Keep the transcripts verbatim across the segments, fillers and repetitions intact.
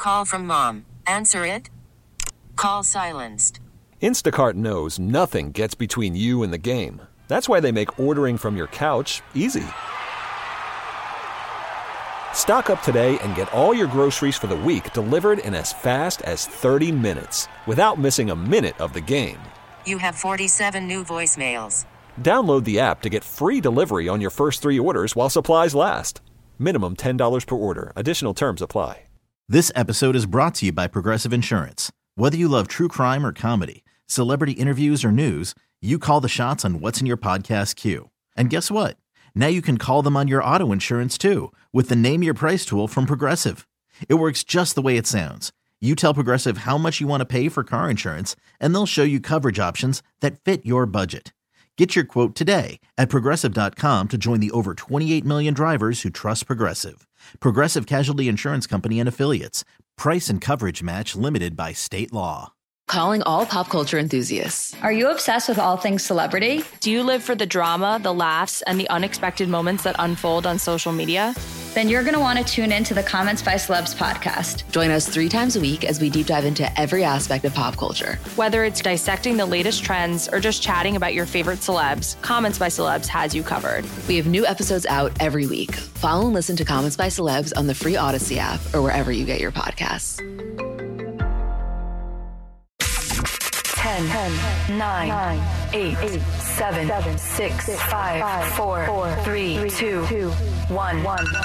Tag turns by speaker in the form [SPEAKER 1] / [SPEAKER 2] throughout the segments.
[SPEAKER 1] Call from mom. Answer it. Call silenced.
[SPEAKER 2] Instacart knows nothing gets between you and the game. That's why they make ordering from your couch easy. Stock up today and get all your groceries for the week delivered in as fast as thirty minutes without missing a minute of the game.
[SPEAKER 1] You have forty-seven new voicemails.
[SPEAKER 2] Download the app to get free delivery on your first three orders while supplies last. Minimum ten dollars per order. Additional terms apply.
[SPEAKER 3] This episode is brought to you by Progressive Insurance. Whether you love true crime or comedy, celebrity interviews or news, you call the shots on what's in your podcast queue. And guess what? Now you can call them on your auto insurance too with the Name Your Price tool from Progressive. It works just the way it sounds. You tell Progressive how much you want to pay for car insurance, and they'll show you coverage options that fit your budget. Get your quote today at Progressive dot com to join the over twenty-eight million drivers who trust Progressive. Progressive Casualty Insurance Company and Affiliates. Price and coverage match limited by state law.
[SPEAKER 4] Calling all pop culture enthusiasts.
[SPEAKER 5] Are you obsessed with all things celebrity?
[SPEAKER 6] Do you live for the drama, the laughs, and the unexpected moments that unfold on social media?
[SPEAKER 5] Then you're going to want to tune in to the Comments by Celebs podcast.
[SPEAKER 4] Join us three times a week as we deep dive into every aspect of pop culture.
[SPEAKER 6] Whether it's dissecting the latest trends or just chatting about your favorite celebs, Comments by Celebs has you covered.
[SPEAKER 4] We have new episodes out every week. Follow and listen to Comments by Celebs on the free Odyssey app or wherever you get your podcasts.
[SPEAKER 7] ten, ten, nine, eight, seven, six, five, four, three, two, one.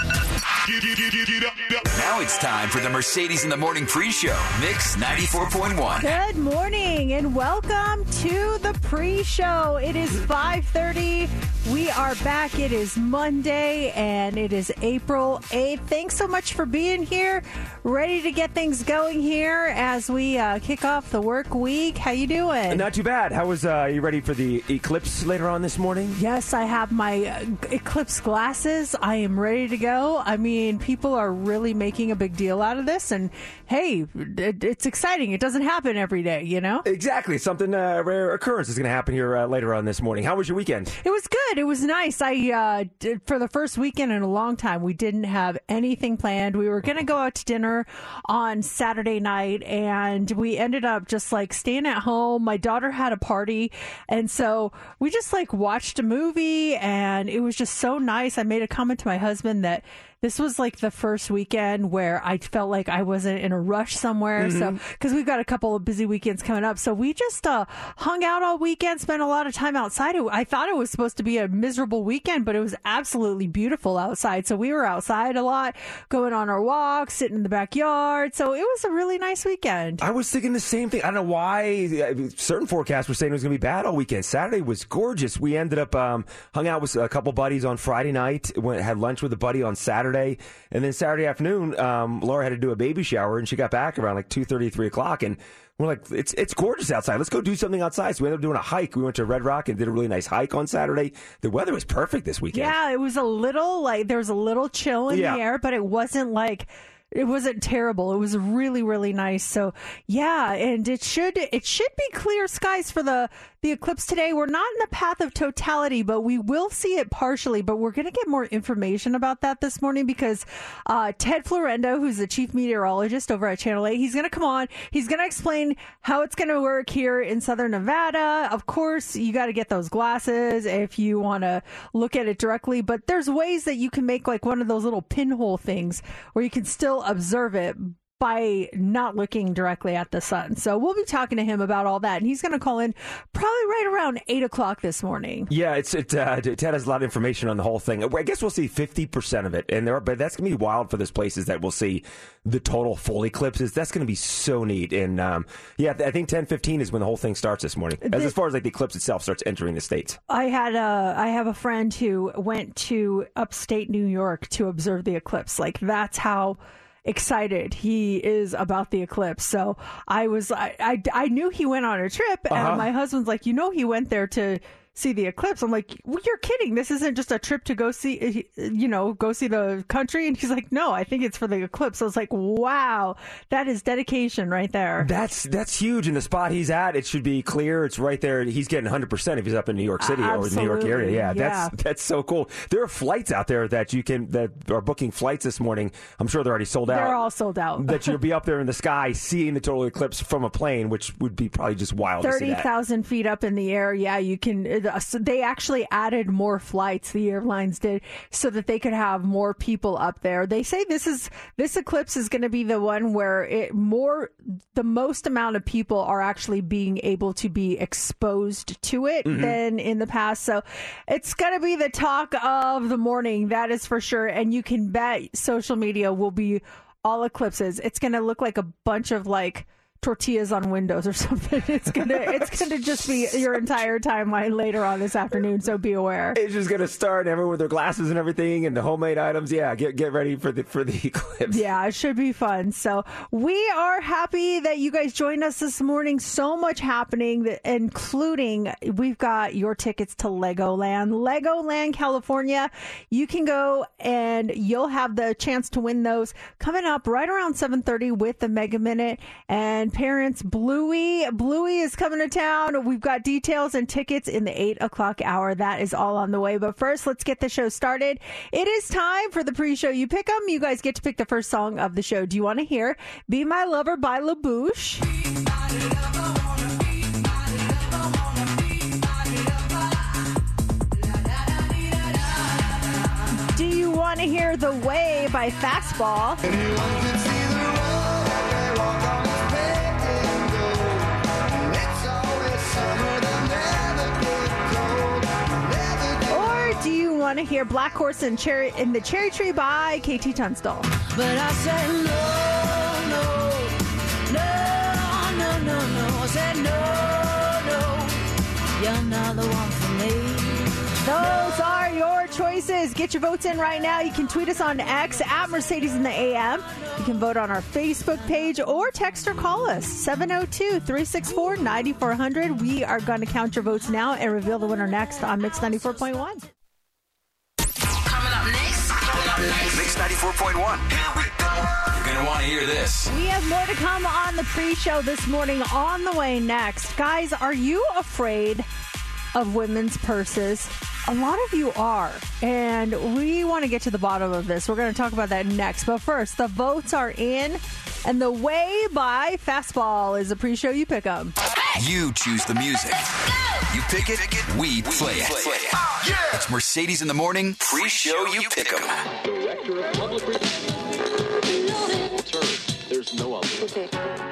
[SPEAKER 8] Now it's time for the Mercedes in the Morning pre-show. Mix ninety-four point one.
[SPEAKER 9] Good morning and welcome to the pre-show. It is five thirty. We are back. It is Monday and it is April eighth. Thanks so much for being here. Ready to get things going here as we uh, kick off the work week. How you doing?
[SPEAKER 10] Not too bad. How was, uh, you ready for the eclipse later on this morning?
[SPEAKER 9] Yes, I have my uh, eclipse glasses. I am ready to go. I mean, people are really making a big deal out of this, and hey, it, it's exciting. It doesn't happen every day, you know?
[SPEAKER 10] Exactly. Something, uh, rare occurrence is going to happen here uh, later on this morning. How was your weekend?
[SPEAKER 9] It was good. It was nice. I uh, did, for the first weekend in a long time, we didn't have anything planned. We were going to go out to dinner on Saturday night, and we ended up just like staying at home. My daughter had a party, and so we just like watched a movie, and it was just so nice. I made a comment to my husband that this was like the first weekend where I felt like I wasn't in a rush somewhere. Mm-hmm. So, because we've got a couple of busy weekends coming up. So we just uh, hung out all weekend, spent a lot of time outside. I thought it was supposed to be a miserable weekend, but it was absolutely beautiful outside. So we were outside a lot, going on our walks, sitting in the backyard. So it was a really nice weekend.
[SPEAKER 10] I was thinking the same thing. I don't know why certain forecasts were saying it was going to be bad all weekend. Saturday was gorgeous. We ended up um, hung out with a couple buddies on Friday night, went had lunch with a buddy on Saturday. And then Saturday afternoon, um, Laura had to do a baby shower, and she got back around like two thirty, three o'clock. And we're like, it's it's gorgeous outside. Let's go do something outside. So we ended up doing a hike. We went to Red Rock and did a really nice hike on Saturday. The weather was perfect this weekend.
[SPEAKER 9] Yeah, it was a little like there was a little chill in
[SPEAKER 10] yeah.
[SPEAKER 9] the air, but it wasn't like it wasn't terrible. It was really, really nice. So yeah, and it should it should be clear skies for the the eclipse today. We're not in the path of totality, but we will see it partially. But we're going to get more information about that this morning because uh, Ted Florendo, who's the chief meteorologist over at Channel eight, he's going to come on. He's going to explain how it's going to work here in Southern Nevada. Of course, you got to get those glasses if you want to look at it directly. But there's ways that you can make like one of those little pinhole things where you can still observe it by not looking directly at the sun. So we'll be talking to him about all that. And he's going to call in probably right around eight o'clock this morning.
[SPEAKER 10] Yeah, it's it. Uh, Ted has a lot of information on the whole thing. I guess we'll see fifty percent of it. And there are, but that's going to be wild for those places that we'll see the total full eclipses. That's going to be so neat. And um, yeah, I think ten fifteen is when the whole thing starts this morning. As, the, as far as like the eclipse itself starts entering the States.
[SPEAKER 9] I had a, I have a friend who went to upstate New York to observe the eclipse. Like that's how excited he is about the eclipse. So I was, I, I, I knew he went on a trip, and uh-huh. my husband's like, you know, he went there to see the eclipse. I'm like, well, you're kidding. This isn't just a trip to go see, you know, go see the country. And he's like, no, I think it's for the eclipse. I was like, wow, that is dedication right there.
[SPEAKER 10] That's that's huge. In the spot he's at, it should be clear. It's right there. He's getting one hundred percent if he's up in New York City uh, or the New York area. Yeah,
[SPEAKER 9] yeah,
[SPEAKER 10] that's that's so cool. There are flights out there that you can that are booking flights this morning. I'm sure they're already sold out.
[SPEAKER 9] They're all sold out.
[SPEAKER 10] That you'll be up there in the sky seeing the total eclipse from a plane, which would be probably just wild.
[SPEAKER 9] thirty thousand feet up in the air. Yeah, you can. Uh, so they actually added more flights. The airlines did so that they could have more people up there. They say this is this eclipse is going to be the one where it more the most amount of people are actually being able to be exposed to it mm-hmm. than in the past. So it's going to be the talk of the morning. That is for sure. And you can bet social media will be all eclipses. It's going to look like a bunch of like tortillas on windows or something. It's gonna it's gonna just be your entire timeline later on this afternoon, so be aware.
[SPEAKER 10] It's just gonna start everyone with their glasses and everything and the homemade items. Yeah, get get ready for the for the eclipse.
[SPEAKER 9] Yeah, it should be fun. So we are happy that you guys joined us this morning. So much happening, that, including we've got your tickets to Legoland. Legoland, California. You can go and you'll have the chance to win those coming up right around seven thirty with the Mega Minute. And parents, Bluey. Bluey is coming to town. We've got details and tickets in the eight o'clock hour. That is all on the way. But first, let's get the show started. It is time for the pre-show. You pick them. You guys get to pick the first song of the show. Do you want to hear Be My Lover by LaBouche? Do you want to hear The Way by Fastball? Do you want to hear Black Horse and Cherry in the Cherry Tree by K T Tunstall?
[SPEAKER 11] But I said no, no, no, no, no, no. I said no, no, you're not the one for me.
[SPEAKER 9] Those are your choices. Get your votes in right now. You can tweet us on X at Mercedes in the A M. You can vote on our Facebook page or text or call us seven oh two, three six four, nine four zero zero. We are going to count your votes now and reveal the winner next on Mix ninety-four point one.
[SPEAKER 8] Mix ninety-four point one. You're going to want to hear this.
[SPEAKER 9] We have more to come on the pre-show this morning on the way next. Guys, are you afraid of women's purses? A lot of you are, and we want to get to the bottom of this. We're going to talk about that next. But first, the votes are in, and The Way by Fastball is a pre-show. You pick them.
[SPEAKER 8] You choose the music. You pick it, we play it. Play it. Oh, yeah. It's Mercedes in the Morning, pre-show you pick 'em. Director of Public
[SPEAKER 11] Relations. There's no other.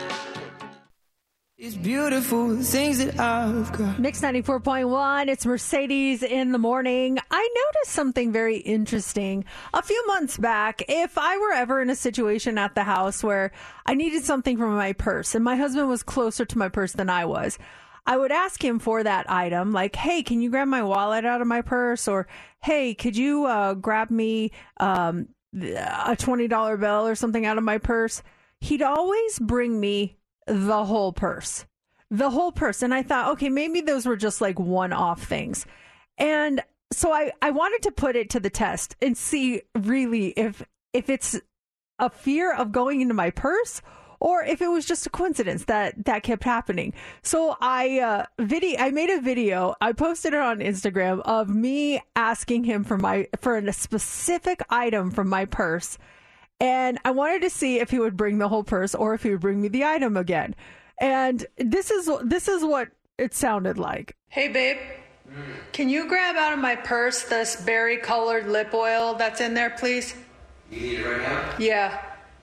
[SPEAKER 11] It's beautiful, the things that I've got.
[SPEAKER 9] Mix ninety-four point one, it's Mercedes in the Morning. I noticed something very interesting a few months back. If I were ever in a situation at the house where I needed something from my purse and my husband was closer to my purse than I was, I would ask him for that item, like, hey, can you grab my wallet out of my purse? Or, hey, could you uh, grab me um, a twenty dollar bill or something out of my purse? He'd always bring me the whole purse, the whole purse. And I thought, okay, maybe those were just like one-off things. And so I, I wanted to put it to the test and see really if if it's a fear of going into my purse or if it was just a coincidence that that kept happening. So I uh, video, I made a video. I posted it on Instagram of me asking him for my for a specific item from my purse. And I wanted to see if he would bring the whole purse or if he would bring me the item again. And this is this is what it sounded like. Hey, babe, can you grab out of my purse this berry-colored lip oil that's in there, please?
[SPEAKER 12] You need it right now?
[SPEAKER 9] Yeah.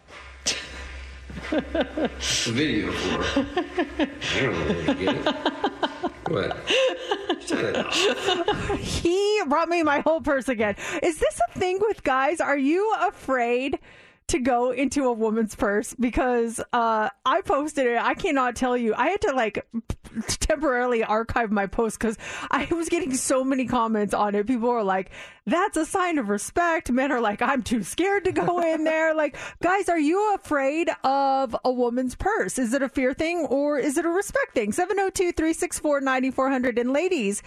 [SPEAKER 12] What's the video for? I don't know where to get it. What? Shut it.
[SPEAKER 9] He brought me my whole purse again. Is this a thing with guys? Are you afraid to go into a woman's purse? Because uh, I posted it. I cannot tell you. I had to like temporarily archive my post because I was getting so many comments on it. People were like, that's a sign of respect. Men are like, I'm too scared to go in there. Like, guys, are you afraid of a woman's purse? Is it a fear thing or is it a respect thing? seven oh two, three six four, nine four zero zero. And ladies,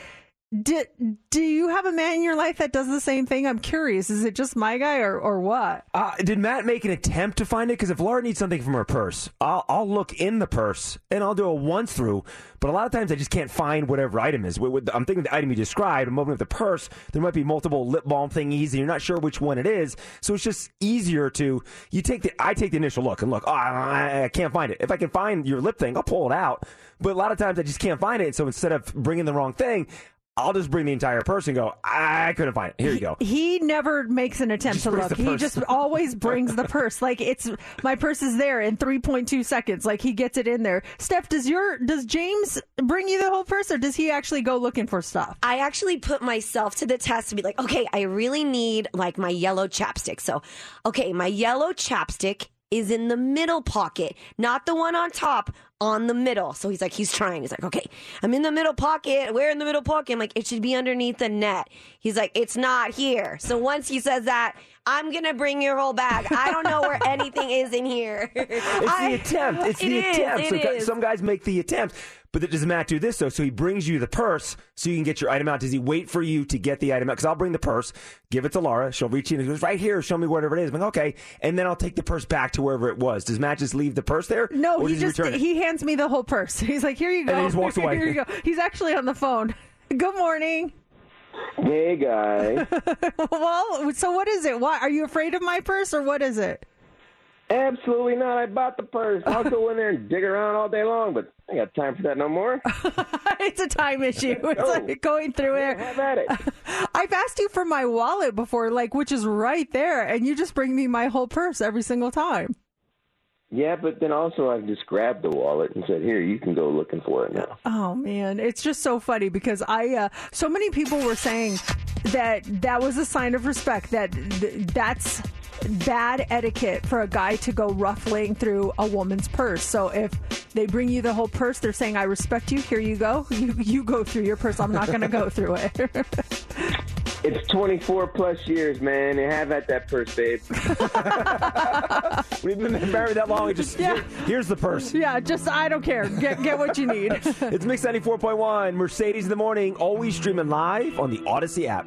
[SPEAKER 9] Do, do you have a man in your life that does the same thing? I'm curious. Is it just my guy or, or what?
[SPEAKER 10] Uh, did Matt make an attempt to find it? Because if Laura needs something from her purse, I'll, I'll look in the purse and I'll do a once through. But a lot of times I just can't find whatever item is. With, with, I'm thinking the item you described. I'm opening up the purse. There might be multiple lip balm thingies, and you're not sure which one it is. So it's just easier to you take the. I take the initial look and look. Oh, I, I can't find it. If I can find your lip thing, I'll pull it out. But a lot of times I just can't find it. So instead of bringing the wrong thing, I'll just bring the entire purse and go, I couldn't find it. Here you go.
[SPEAKER 9] He, he never makes an attempt to look. He just always brings the purse. Like, it's my purse is there in three point two seconds. Like, he gets it in there. Steph, does your does James bring you the whole purse, or does he actually go looking for stuff?
[SPEAKER 13] I actually put myself to the test to be like, okay, I really need, like, my yellow chapstick. So, okay, my yellow chapstick is in the middle pocket, not the one on top, on the middle. So he's like, he's trying. He's like, okay, I'm in the middle pocket. Where in the middle pocket? I'm like, it should be underneath the net. He's like, it's not here. So once he says that, I'm going to bring your whole bag. I don't know where anything is in here.
[SPEAKER 10] It's
[SPEAKER 13] I,
[SPEAKER 10] the attempt. It's
[SPEAKER 13] it
[SPEAKER 10] the
[SPEAKER 13] is,
[SPEAKER 10] attempt.
[SPEAKER 13] it
[SPEAKER 10] So
[SPEAKER 13] is.
[SPEAKER 10] some guys make the attempt. But does Matt do this, though? So he brings you the purse so you can get your item out. Does he wait for you to get the item out? Because I'll bring the purse, give it to Laura. She'll reach in and goes, right here, show me whatever it is. I'm like, okay. And then I'll take the purse back to wherever it was. Does Matt just leave the purse there?
[SPEAKER 9] No,
[SPEAKER 10] or
[SPEAKER 9] he
[SPEAKER 10] does he
[SPEAKER 9] just
[SPEAKER 10] return it?
[SPEAKER 9] he hands me the whole purse. He's like, here you go.
[SPEAKER 10] And then he just walks away.
[SPEAKER 9] Here you go. He's actually on the phone. Good morning.
[SPEAKER 14] Hey, guy.
[SPEAKER 9] Well, so what is it? Why are you afraid of my purse, or what is it?
[SPEAKER 14] Absolutely not. I bought the purse. I'll go in there and dig around all day long, but I ain't got time for that no more.
[SPEAKER 9] It's a time issue. It's
[SPEAKER 14] Oh.
[SPEAKER 9] like going through it.
[SPEAKER 14] Have at it.
[SPEAKER 9] I've asked you for my wallet before, like, which is right there, and you just bring me my whole purse every single time.
[SPEAKER 14] Yeah, but then also I just grabbed the wallet and said, here, you can go looking for it now.
[SPEAKER 9] Oh, man. It's just so funny because I, uh, so many people were saying that that was a sign of respect, that th- that's bad etiquette for a guy to go ruffling through a woman's purse. So if they bring you the whole purse, they're saying, I respect you. Here you go. You, you go through your purse. I'm not going to go through it.
[SPEAKER 14] It's twenty-four plus years, man, and have at that purse, babe.
[SPEAKER 10] We've been married that long. Just
[SPEAKER 9] Yeah.
[SPEAKER 10] here- here's the purse.
[SPEAKER 9] Yeah, just, I don't care. Get, get what you need.
[SPEAKER 10] It's Mix ninety-four point one, Mercedes in the Morning, always streaming live on the Odyssey app.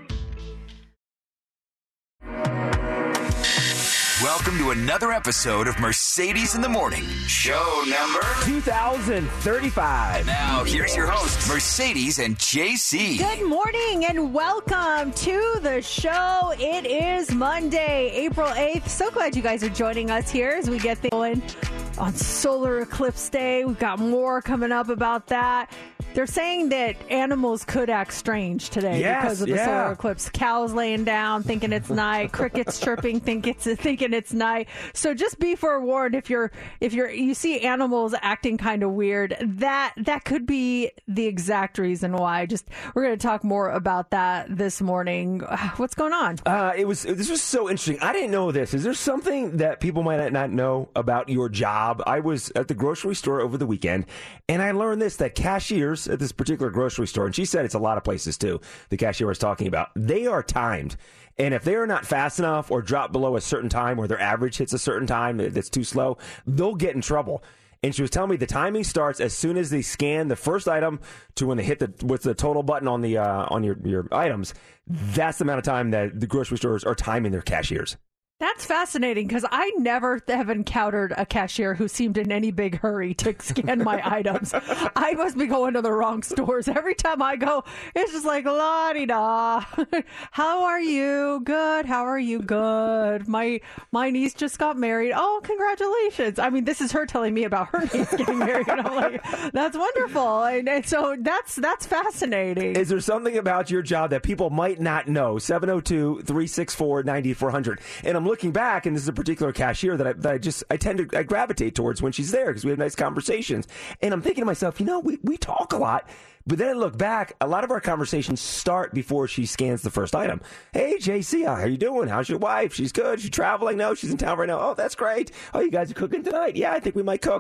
[SPEAKER 8] Welcome to another episode of Mercedes in the Morning, show number
[SPEAKER 10] two thousand thirty-five.
[SPEAKER 8] Now, here's your hosts, Mercedes and J C.
[SPEAKER 9] Good morning and welcome to the show. It is Monday, April eighth. So glad you guys are joining us here as we get things going on Solar Eclipse Day. We've got more coming up about that. They're saying that animals could act strange today
[SPEAKER 10] Yes,
[SPEAKER 9] because of the
[SPEAKER 10] yeah.
[SPEAKER 9] solar eclipse. Cows laying down, thinking it's night. Crickets chirping, think it's thinking it's night. So just be forewarned if you're if you're you see animals acting kind of weird. That that could be the exact reason why. Just we're going to talk more about that this morning. What's going on?
[SPEAKER 10] Uh, it was this was so interesting. I didn't know this. Is there something that people might not know about your job? I was at the grocery store over the weekend, and I learned this, that cashiers at this particular grocery store, and she said it's a lot of places too, the cashier was talking about, they are timed. And if they are not fast enough or drop below a certain time, or their average hits a certain time that's too slow, they'll get in trouble. And she was telling me the timing starts as soon as they scan the first item to when they hit the what's the total button on the uh, on your, your items. That's the amount of time that the grocery stores are timing their cashiers.
[SPEAKER 9] That's fascinating because I never have encountered a cashier who seemed in any big hurry to scan my items. I must be going to the wrong stores. Every time I go, it's just like, la-di-da. How are you? Good. How are you? Good. My my niece just got married. Oh, congratulations. I mean, this is her telling me about her niece getting married. And I'm like, that's wonderful. And, and so that's, that's fascinating.
[SPEAKER 10] Is there something about your job that people might not know? seven oh two, three six four, nine four hundred. And I'm looking back, and this is a particular cashier that I, that I just I tend to I gravitate towards when she's there because we have nice conversations. And I'm thinking to myself, you know, we, we talk a lot, but then I look back, a lot of our conversations start before she scans the first item. Hey, J C, how are you doing? How's your wife? She's good. She's traveling? No, she's in town right now. Oh, that's great. Oh, you guys are cooking tonight? Yeah, I think we might cook.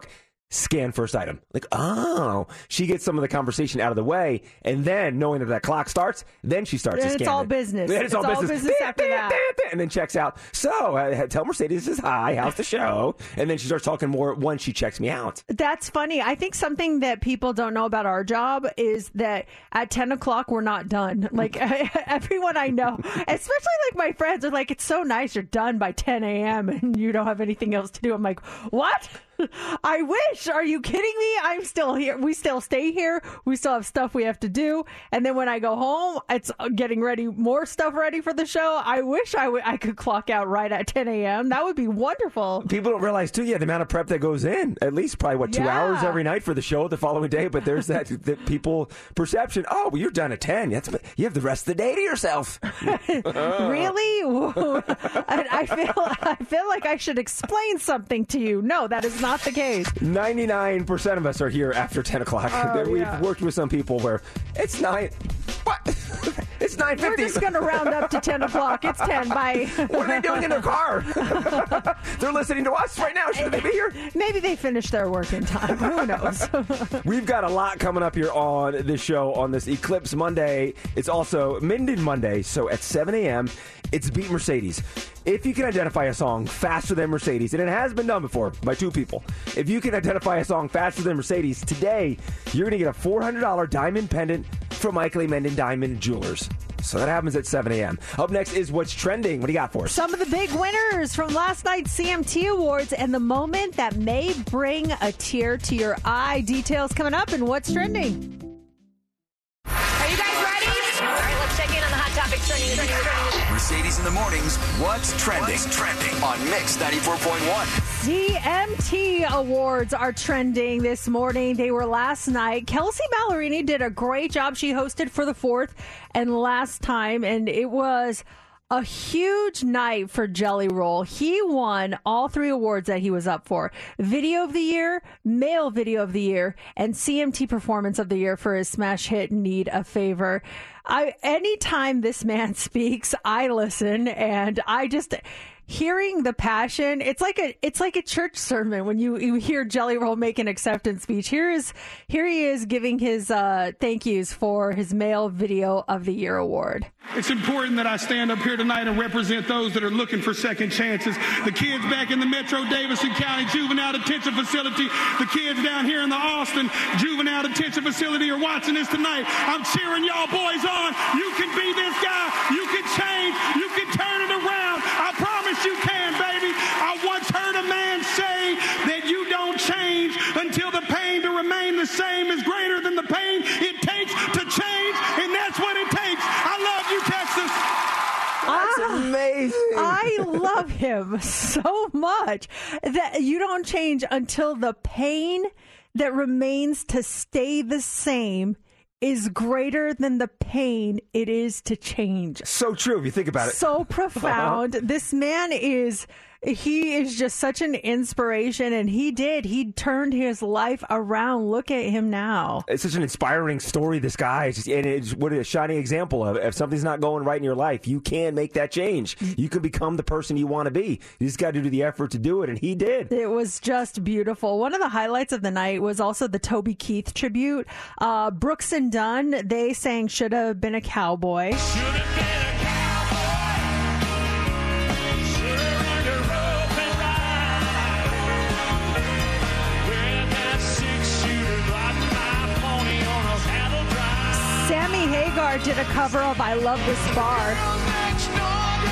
[SPEAKER 10] scan first item. Like, oh, she gets some of the conversation out of the way, and then knowing that that clock starts, then she starts
[SPEAKER 9] Then
[SPEAKER 10] to
[SPEAKER 9] it's
[SPEAKER 10] scan
[SPEAKER 9] all
[SPEAKER 10] it.
[SPEAKER 9] business.
[SPEAKER 10] Then it's,
[SPEAKER 9] It's
[SPEAKER 10] all,
[SPEAKER 9] all
[SPEAKER 10] business,
[SPEAKER 9] business after that.
[SPEAKER 10] and then checks out. So uh, tell Mercedes this is hi, how's the show? And then she starts talking more once she checks me out.
[SPEAKER 9] That's funny. I think something that people don't know about our job is that at ten o'clock, we're not done. Like everyone I know, especially like my friends are like, it's so nice you're done by ten a.m. and you don't have anything else to do. I'm like, what? I wish. Are you kidding me? I'm still here. We still stay here. We still have stuff we have to do. And then when I go home, it's getting ready, more stuff ready for the show. I wish I, w- I could clock out right at ten a.m. That would be wonderful.
[SPEAKER 10] People don't realize, too, yeah, the amount of prep that goes in. At least probably, what, two
[SPEAKER 9] Yeah.
[SPEAKER 10] hours every night for the show the following day. But there's that, that people perception, oh, well, you're done at ten. That's, you have the rest of the day to yourself.
[SPEAKER 9] Really? Whoa. I, I feel I feel like I should explain something to you. No, that is not the case.
[SPEAKER 10] ninety-nine percent of us are here after ten o'clock.
[SPEAKER 9] Oh,
[SPEAKER 10] We've
[SPEAKER 9] yeah.
[SPEAKER 10] worked with some people where it's nine. What? It's nine fifty.
[SPEAKER 9] We're just going to round up to ten o'clock. It's ten. Bye.
[SPEAKER 10] What are they doing in their car? They're listening to us right now. Should they be here?
[SPEAKER 9] Maybe they finished their work in time. Who knows?
[SPEAKER 10] We've got a lot coming up here on this show on this Eclipse Monday. It's also Minden Monday, so at seven a.m., it's Beat Mercedes. If you can identify a song faster than Mercedes, and it has been done before by two people, if you can identify a song faster than Mercedes, today you're going to get a four hundred dollars diamond pendant from Michael A. Menden Diamond Jewelers. So that happens at seven a.m. Up next is What's Trending. What do you got for us?
[SPEAKER 9] Some of the big winners from last night's C M T Awards and the moment that may bring a tear to your eye. Details coming up in What's Trending.
[SPEAKER 7] Are you guys ready? All right, let's check in on the hot topics trending. trending, trending.
[SPEAKER 8] Mercedes in the mornings. What's trending? What's trending on Mix ninety-four point one.
[SPEAKER 9] C M T Awards are trending this morning. They were last night. Kelsey Ballerini did a great job. She hosted for the fourth and last time, and it was a huge night for Jelly Roll. He won all three awards that he was up for. Video of the Year, Male Video of the Year, and C M T Performance of the Year for his smash hit Need a Favor. I, anytime this man speaks, I listen, and I just... hearing the passion, it's like a it's like a church sermon when you, you hear Jelly Roll make an acceptance speech. Here is here he is giving his uh, thank yous for his Male Video of the Year award.
[SPEAKER 15] It's important that I stand up here tonight and represent those that are looking for second chances. The kids back in the Metro Davidson County Juvenile Detention Facility, the kids down here in the Austin Juvenile Detention Facility are watching this tonight. I'm cheering y'all boys on. You can be this guy. You can change. You can turn it around. I promise you can, baby. I once heard a man say that you don't change until the pain to remain the same is greater than the pain it takes to change, and that's what it takes. I love you, Texas.
[SPEAKER 10] That's amazing.
[SPEAKER 9] I love him so much that you don't change until the pain that remains to stay the same is greater than the pain it is to change.
[SPEAKER 10] So true if you think about it.
[SPEAKER 9] So profound. This man is, he is just such an inspiration, and he did. He turned his life around. Look at him now.
[SPEAKER 10] It's such an inspiring story, this guy. It's just, and it's what a shining example of if something's not going right in your life, you can make that change. You can become the person you want to be. You just got to do the effort to do it, and he did.
[SPEAKER 9] It was just beautiful. One of the highlights of the night was also the Toby Keith tribute. Uh, Brooks and Dunn, they sang Should Have Been a Cowboy. Sammy Hagar did a cover of I Love This Bar.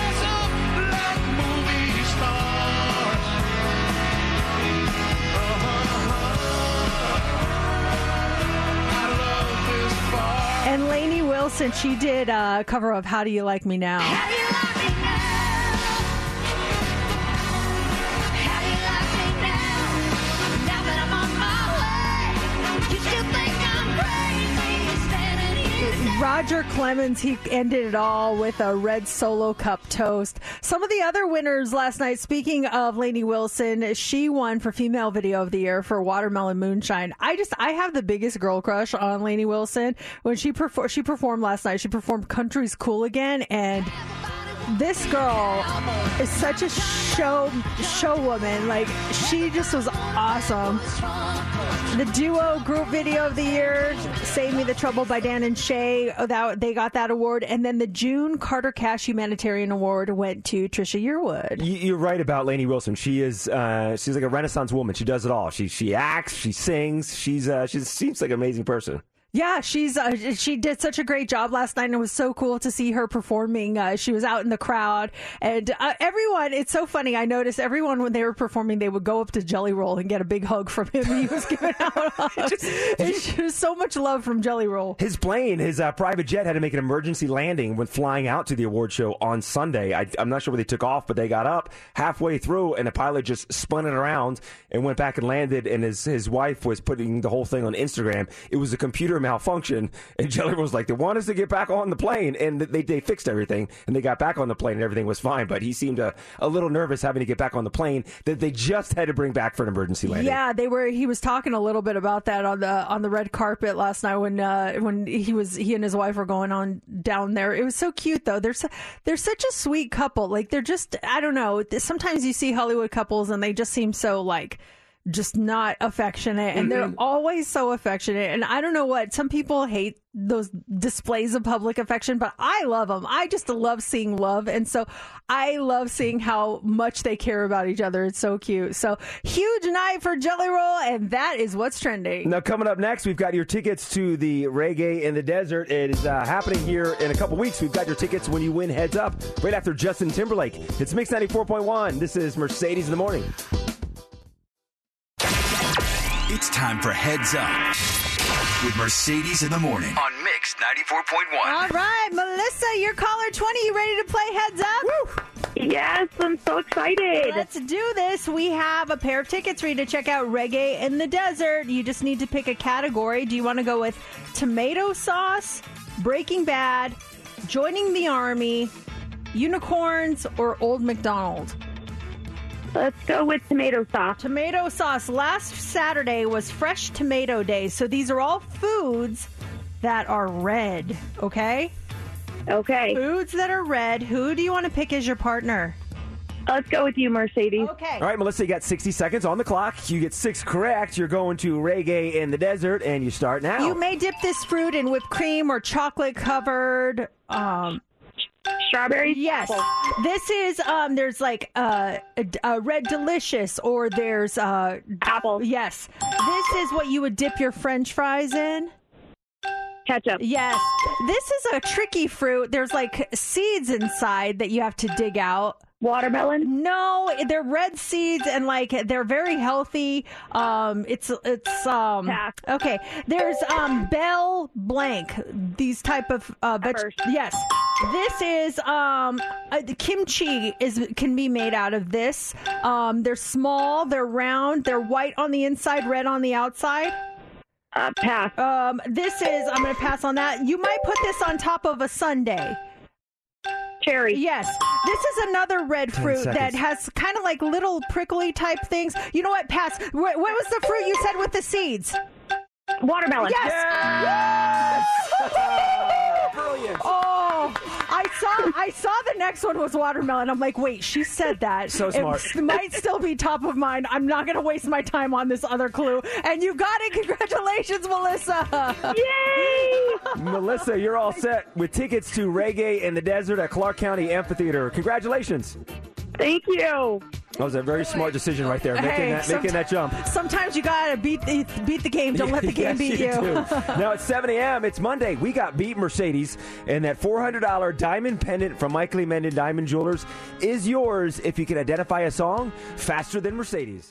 [SPEAKER 9] And Lainey Wilson, she did a cover of How Do You Like Me Now? Roger Clemens, he ended it all with a red Solo Cup toast. Some of the other winners last night, speaking of Lainey Wilson, she won for Female Video of the Year for Watermelon Moonshine. I just, I have the biggest girl crush on Lainey Wilson. When she, perfor- she performed last night, she performed Country's Cool Again, and This girl is such a show show woman. Like, she just was awesome. The duo group video of the year, Save Me the Trouble by Dan and Shay, that, they got that award. And then the June Carter Cash Humanitarian Award went to Trisha Yearwood.
[SPEAKER 10] You're right about Lainey Wilson. She is uh, she's like a Renaissance woman. She does it all. She she acts, she sings. She's uh, she seems like an amazing person.
[SPEAKER 9] Yeah, she's uh, she did such a great job last night, and it was so cool to see her performing. Uh, she was out in the crowd, and uh, everyone, it's so funny. I noticed everyone, when they were performing, they would go up to Jelly Roll and get a big hug from him. He was giving out hugs. It's just so much love from Jelly Roll.
[SPEAKER 10] His plane, his uh, private jet, had to make an emergency landing when flying out to the award show on Sunday. I, I'm not sure where they took off, but they got up halfway through, and the pilot just spun it around and went back and landed, and his, his wife was putting the whole thing on Instagram. It was a computer malfunction, and Jelly Roll was like, they want us to get back on the plane, and they, they fixed everything, and they got back on the plane, and everything was fine, but he seemed a, a little nervous having to get back on the plane that they just had to bring back for an emergency landing.
[SPEAKER 9] Yeah, they were. He was talking a little bit about that on the on the red carpet last night when uh, when he was he and his wife were going on down there. It was so cute though. They're so, they're such a sweet couple. Like, they're just, I don't know. Sometimes you see Hollywood couples and they just seem so like just not affectionate, and mm-hmm. they're always so affectionate. And I don't know what, some people hate those displays of public affection, but I love them. I just love seeing love, and so I love seeing how much they care about each other. It's so cute. So, huge night for Jelly Roll, and that is what's trending.
[SPEAKER 10] Now, coming up next, we've got your tickets to the Reggae in the Desert. It is uh, happening here in a couple weeks. We've got your tickets when you win Heads Up right after Justin Timberlake. It's Mix ninety-four point one. This is Mercedes in the Morning.
[SPEAKER 8] It's time for Heads Up with Mercedes in the Morning on Mix ninety-four point one.
[SPEAKER 9] All right, Melissa, you're caller twenty. You ready to play Heads Up?
[SPEAKER 16] Woo! Yes, I'm so excited.
[SPEAKER 9] Let's do this. We have a pair of tickets for you to check out Reggae in the Desert. You just need to pick a category. Do you want to go with tomato sauce, Breaking Bad, Joining the Army, unicorns, or Old MacDonald?
[SPEAKER 16] Let's go with tomato sauce.
[SPEAKER 9] Tomato sauce. Last Saturday was Fresh Tomato Day, so these are all foods that are red, okay?
[SPEAKER 16] Okay.
[SPEAKER 9] Foods that are red. Who do you want to pick as your partner?
[SPEAKER 16] Let's go with you, Mercedes.
[SPEAKER 9] Okay.
[SPEAKER 10] All right, Melissa, you got sixty seconds on the clock. You get six correct. You're going to Reggae in the Desert, and you start now.
[SPEAKER 9] You may dip this fruit in whipped cream or chocolate-covered... Um,
[SPEAKER 16] Strawberries?
[SPEAKER 9] Yes.
[SPEAKER 16] Apple.
[SPEAKER 9] This is, um, there's like uh, a, a Red Delicious, or there's... Uh,
[SPEAKER 16] Apple.
[SPEAKER 9] Yes. This is what you would dip your French fries in.
[SPEAKER 16] Ketchup.
[SPEAKER 9] Yes. This is a tricky fruit. There's like seeds inside that you have to dig out.
[SPEAKER 16] Watermelon?
[SPEAKER 9] No, they're red seeds, and like they're very healthy. Um, it's it's um
[SPEAKER 16] Pass.
[SPEAKER 9] Okay. There's um Bell Blanc. These type of uh veg- yes. This is um uh, the kimchi is can be made out of this. Um, they're small, they're round, they're white on the inside, red on the outside.
[SPEAKER 16] Uh, pass.
[SPEAKER 9] Um, this is I'm going to pass on that. You might put this on top of a sundae.
[SPEAKER 16] Cherry.
[SPEAKER 9] Yes. This is another red fruit
[SPEAKER 10] seconds.
[SPEAKER 9] that has kind of like little prickly type things. You know what? Pass. What, what was the fruit you said with the seeds?
[SPEAKER 16] Watermelon.
[SPEAKER 9] Yes.
[SPEAKER 10] Yes! Brilliant.
[SPEAKER 9] Oh, I saw I saw the next one was watermelon. I'm like, wait, she said that.
[SPEAKER 10] So smart.
[SPEAKER 9] It might still be top of mind. I'm not going to waste my time on this other clue. And you got it. Congratulations, Melissa.
[SPEAKER 16] Yay!
[SPEAKER 10] Melissa, you're all set with tickets to Reggae in the Desert at Clark County Amphitheater. Congratulations.
[SPEAKER 16] Thank you.
[SPEAKER 10] That was a very smart decision right there, making,
[SPEAKER 9] Hey,
[SPEAKER 10] that, making that jump.
[SPEAKER 9] Sometimes you got to beat the, beat the game. Don't let the game
[SPEAKER 10] Yes,
[SPEAKER 9] beat
[SPEAKER 10] you
[SPEAKER 9] you.
[SPEAKER 10] do. Now it's seven a.m. It's Monday. We got Beat Mercedes, and that four hundred dollars diamond pendant from Michael E. Menden Diamond Jewelers is yours if you can identify a song faster than Mercedes.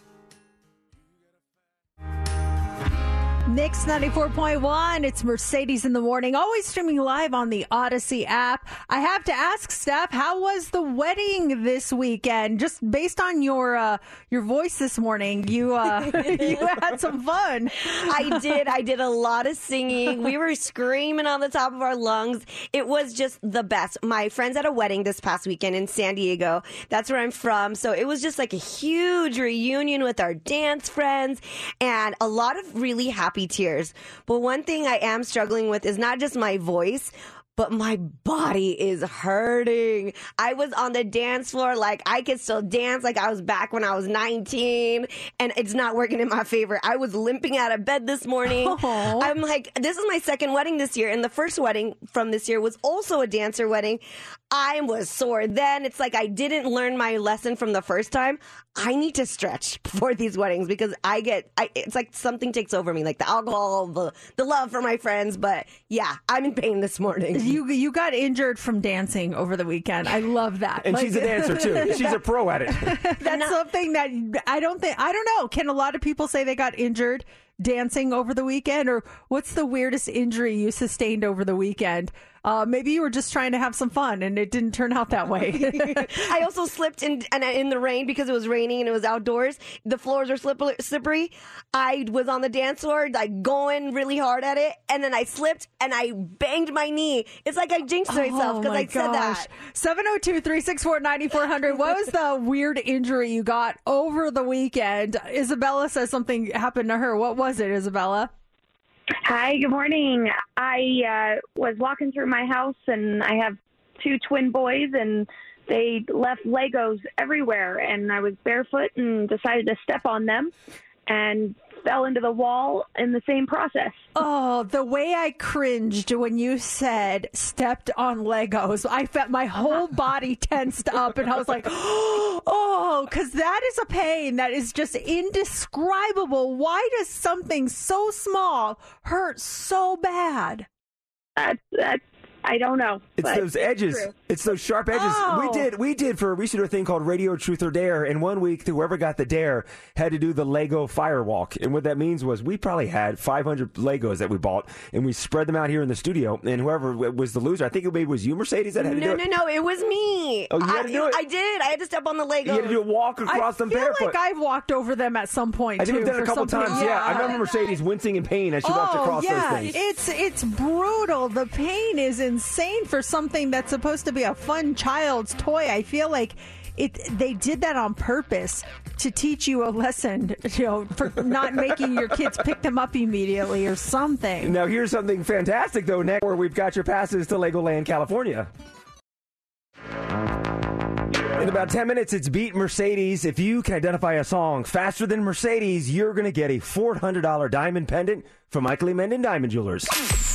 [SPEAKER 9] Mix ninety-four point one. It's Mercedes in the Morning. Always streaming live on the Odyssey app. I have to ask, Steph, how was the wedding this weekend? Just based on your uh, your voice this morning, you uh, you had some fun.
[SPEAKER 13] I did. I did a lot of singing. We were screaming on the top of our lungs. It was just the best. My friends had a wedding this past weekend in San Diego. That's where I'm from. So it was just like a huge reunion with our dance friends and a lot of really happy tears. But one thing I am struggling with is not just my voice. but my body is hurting. I was on the dance floor like I could still dance like I was back when I was nineteen, and it's not working in my favor. I was limping out of bed this morning.
[SPEAKER 9] Oh.
[SPEAKER 13] I'm like, this is my second wedding this year, and the first wedding from this year was also a dancer wedding. I was sore then. It's like I didn't learn my lesson from the first time. I need to stretch before these weddings because I get, I, it's like something takes over me, like the alcohol, the, the love for my friends. But yeah, I'm in pain this morning.
[SPEAKER 9] You you got injured from dancing over the weekend. I love that.
[SPEAKER 10] And like, she's a dancer too. She's a pro at it.
[SPEAKER 9] That's not, something that I don't think, I don't know. Can a lot of people say they got injured dancing over the weekend? Or what's the weirdest injury you sustained over the weekend? Uh, maybe you were just trying to have some fun and it didn't turn out that way.
[SPEAKER 13] I also slipped in and in the rain because it was raining and it was outdoors. The floors are slippery. slippery. I was on the dance floor, like going really hard at it, and then I slipped and I banged my knee. It's like I jinxed myself because
[SPEAKER 9] oh
[SPEAKER 13] I said that.
[SPEAKER 9] seven oh two, three six four, nine four hundred. What was the weird injury you got over the weekend? Isabella says something happened to her. What was it, Isabella?
[SPEAKER 16] Hi, good morning. I uh, was walking through my house, and I have two twin boys, and they left Legos everywhere, and I was barefoot and decided to step on them and fell into the wall in the same process.
[SPEAKER 9] Oh, the way I cringed when you said stepped on Legos. I felt my whole body tensed up, and I was like, oh, because that is a pain that is just indescribable. Why does something so small hurt so bad?
[SPEAKER 16] That's, that's I don't know.
[SPEAKER 10] It's those edges.
[SPEAKER 16] It's,
[SPEAKER 10] it's those sharp edges.
[SPEAKER 9] Oh.
[SPEAKER 10] We did. We did for. We used to do a thing called Radio Truth or Dare. And one week, whoever got the dare had to do the Lego firewalk. And what that means was we probably had five hundred Legos that we bought, and we spread them out here in the studio. And whoever was the loser, I think it maybe was you, Mercedes, that had to
[SPEAKER 13] no,
[SPEAKER 10] do it.
[SPEAKER 13] No, no, no. It was me.
[SPEAKER 10] Oh, you had to
[SPEAKER 13] I,
[SPEAKER 10] do it.
[SPEAKER 13] I did. I had to step on the Legos.
[SPEAKER 10] You had to do a walk across
[SPEAKER 9] I
[SPEAKER 10] them
[SPEAKER 9] feel
[SPEAKER 10] barefoot.
[SPEAKER 9] like I've walked over them at some point.
[SPEAKER 10] I think
[SPEAKER 9] too,
[SPEAKER 10] we've done it a
[SPEAKER 9] for
[SPEAKER 10] couple
[SPEAKER 9] something.
[SPEAKER 10] times. Yeah. yeah, I remember Mercedes wincing in pain as she
[SPEAKER 9] oh,
[SPEAKER 10] walked across
[SPEAKER 9] yeah.
[SPEAKER 10] those things.
[SPEAKER 9] It's it's brutal. The pain is insane for something that's supposed to be a fun child's toy. I feel like it. They did that on purpose to teach you a lesson, you know, for not making your kids pick them up immediately or something.
[SPEAKER 10] Now, here's something fantastic, though, Nick, where we've got your passes to Legoland, California. In about ten minutes, it's Beat Mercedes. If you can identify a song faster than Mercedes, you're going to get a four hundred dollars diamond pendant from Michael E. Menden Diamond Jewelers.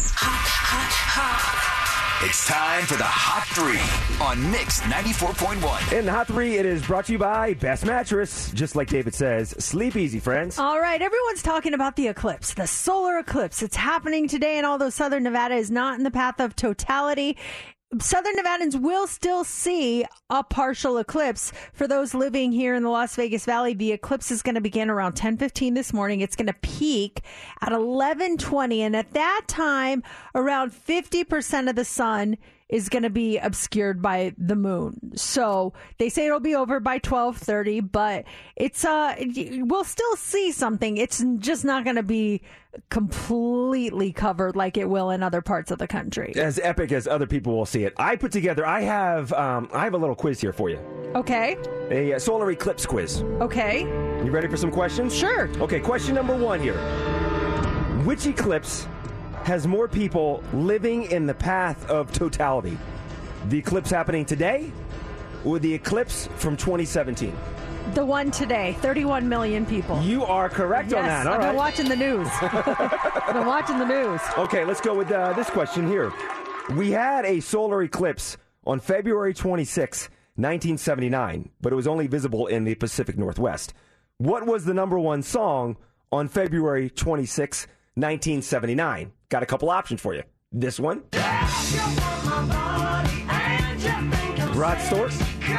[SPEAKER 8] It's time for the Hot Three on Mix ninety-four point one.
[SPEAKER 10] In the Hot Three, it is brought to you by Best Mattress. Just like David says, sleep easy, friends.
[SPEAKER 9] All right, everyone's talking about the eclipse, the solar eclipse. It's happening today, and although Southern Nevada is not in the path of totality, Southern Nevadans will still see a partial eclipse. For those living here in the Las Vegas Valley, the eclipse is going to begin around ten fifteen this morning. It's going to peak at eleven twenty, and at that time, around fifty percent of the sun is going to be obscured by the moon. So they say it'll be over by twelve thirty, but it's uh we'll still see something. It's just not going to be completely covered like it will in other parts of the country.
[SPEAKER 10] As epic as other people will see it. I put together, I have um, I have a little quiz here for you.
[SPEAKER 9] Okay.
[SPEAKER 10] A uh, solar eclipse quiz.
[SPEAKER 9] Okay.
[SPEAKER 10] You ready for some questions?
[SPEAKER 9] Sure.
[SPEAKER 10] Okay, question number one here. Which eclipse has more people living in the path of totality? The eclipse happening today or the eclipse from twenty seventeen?
[SPEAKER 9] The one today, thirty-one million people.
[SPEAKER 10] You are correct
[SPEAKER 9] yes,
[SPEAKER 10] on that. All
[SPEAKER 9] I've
[SPEAKER 10] right.
[SPEAKER 9] been watching the news. I've been watching the news.
[SPEAKER 10] Okay, let's go with uh, this question here. We had a solar eclipse on February twenty-sixth, nineteen seventy-nine, but it was only visible in the Pacific Northwest. What was the number one song on February twenty-sixth, nineteen seventy-nine? Got a couple options for you. This one. Rod Stewart.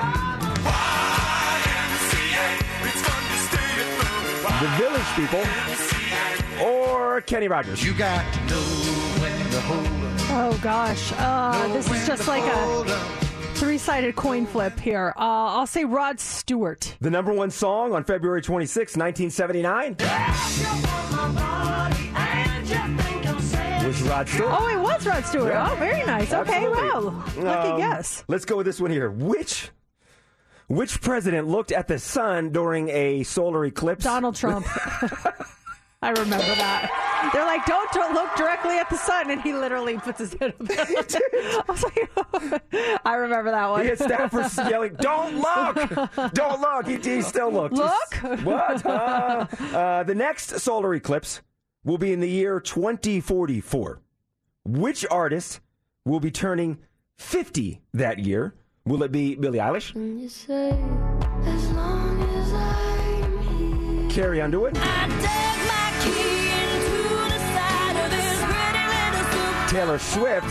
[SPEAKER 10] The Village People, or Kenny Rogers.
[SPEAKER 11] You got to know when to hold up.
[SPEAKER 9] Oh gosh, uh, this is just like a three-sided coin flip here. Uh, I'll say Rod Stewart.
[SPEAKER 10] The number one song on February twenty-sixth, nineteen seventy-nine was Rod Stewart.
[SPEAKER 9] Oh, it was Rod Stewart.
[SPEAKER 10] Yeah.
[SPEAKER 9] Oh, very nice. Okay,
[SPEAKER 10] Absolutely.
[SPEAKER 9] wow, lucky
[SPEAKER 10] Um,
[SPEAKER 9] guess.
[SPEAKER 10] Let's go with this one here. Which which president looked at the sun during a solar eclipse?
[SPEAKER 9] Donald Trump. I remember that. They're like, don't, don't look directly at the sun, and he literally puts his head up. I was like, I remember that one.
[SPEAKER 10] He had staffers yelling, "Don't look! Don't look!" He, he still looked.
[SPEAKER 9] Look?
[SPEAKER 10] He's, what? Uh, uh, the next solar eclipse will be in the year twenty forty-four. Which artist will be turning fifty that year? Will it be Billie Eilish?
[SPEAKER 11] You say, as long as I'm here.
[SPEAKER 10] Carrie Underwood? Taylor Swift?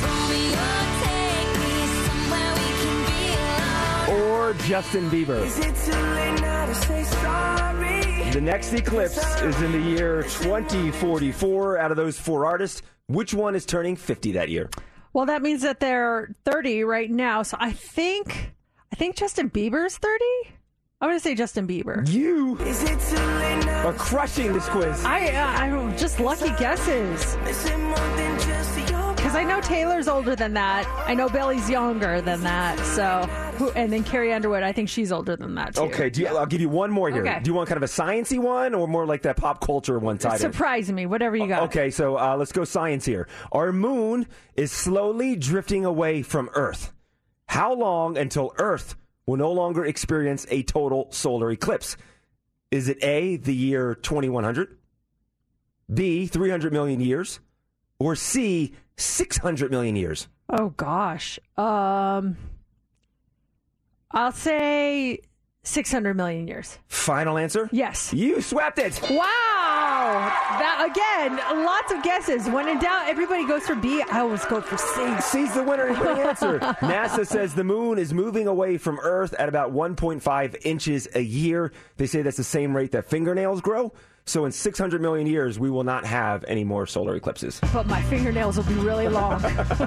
[SPEAKER 10] Or Justin Bieber?
[SPEAKER 11] Is it too late now to say sorry?
[SPEAKER 10] The next eclipse is in the year twenty forty-four. Out of those four artists, which one is turning fifty that year?
[SPEAKER 9] Well, that means that they're thirty right now. So I think, I think Justin Bieber's thirty. I'm going to say Justin Bieber.
[SPEAKER 10] You
[SPEAKER 11] Is it too late now?
[SPEAKER 10] are crushing this quiz.
[SPEAKER 9] I, uh, I just lucky guesses.
[SPEAKER 11] Is it more than just your
[SPEAKER 9] Because I know Taylor's older than that. I know Billie's younger than that. So, who, and then Carrie Underwood, I think she's older than that too.
[SPEAKER 10] Okay, do you, I'll give you one more here.
[SPEAKER 9] Okay.
[SPEAKER 10] Do you want kind of a sciencey one or more like that pop culture one sided?
[SPEAKER 9] Surprise me, whatever you got.
[SPEAKER 10] Okay, so uh, let's go science here. Our moon is slowly drifting away from Earth. How long until Earth will no longer experience a total solar eclipse? Is it A, the year twenty-one hundred, B, three hundred million years, or C, six hundred million years?
[SPEAKER 9] Oh gosh. Um, I'll say six hundred million years.
[SPEAKER 10] Final answer?
[SPEAKER 9] Yes.
[SPEAKER 10] You swept it.
[SPEAKER 9] Wow. That again, lots of guesses. When in doubt, everybody goes for B. I always go for C.
[SPEAKER 10] C's the winner. Great answer. NASA says the moon is moving away from Earth at about one point five inches a year. They say that's the same rate that fingernails grow. So in six hundred million years, we will not have any more solar eclipses.
[SPEAKER 9] But my fingernails will be really long.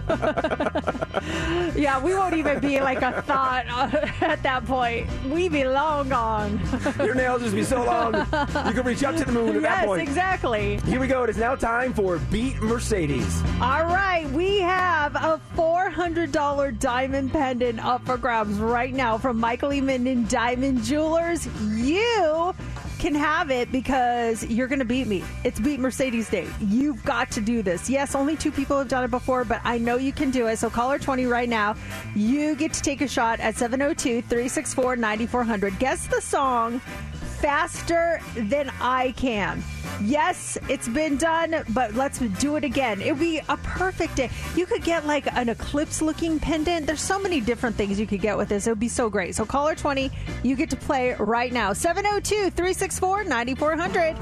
[SPEAKER 9] Yeah, we won't even be like a thought at that point. We be long gone.
[SPEAKER 10] Your nails just be so long, you can reach up to the moon at
[SPEAKER 9] yes,
[SPEAKER 10] that point.
[SPEAKER 9] Exactly.
[SPEAKER 10] Here we go. It is now time for Beat Mercedes.
[SPEAKER 9] All right, we have a four hundred dollars diamond pendant up for grabs right now from Michael E. Minden Diamond Jewelers. You can have it because you're going to beat me. It's Beat Mercedes Day. You've got to do this. Yes, only two people have done it before, but I know you can do it. So caller twenty right now. You get to take a shot at seven oh two, three six four, nine four zero zero. Guess the song faster than I can. Yes, it's been done, but let's do it again. It would be a perfect day. You could get like an eclipse-looking pendant. There's so many different things you could get with this. It would be so great. So caller twenty, you get to play right now. seven oh two, three six four, nine four zero zero.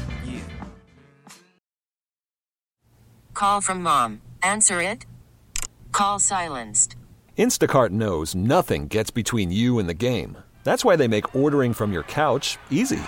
[SPEAKER 1] Call from mom. Answer it. Call silenced.
[SPEAKER 2] Instacart knows nothing gets between you and the game. That's why they make ordering from your couch easy.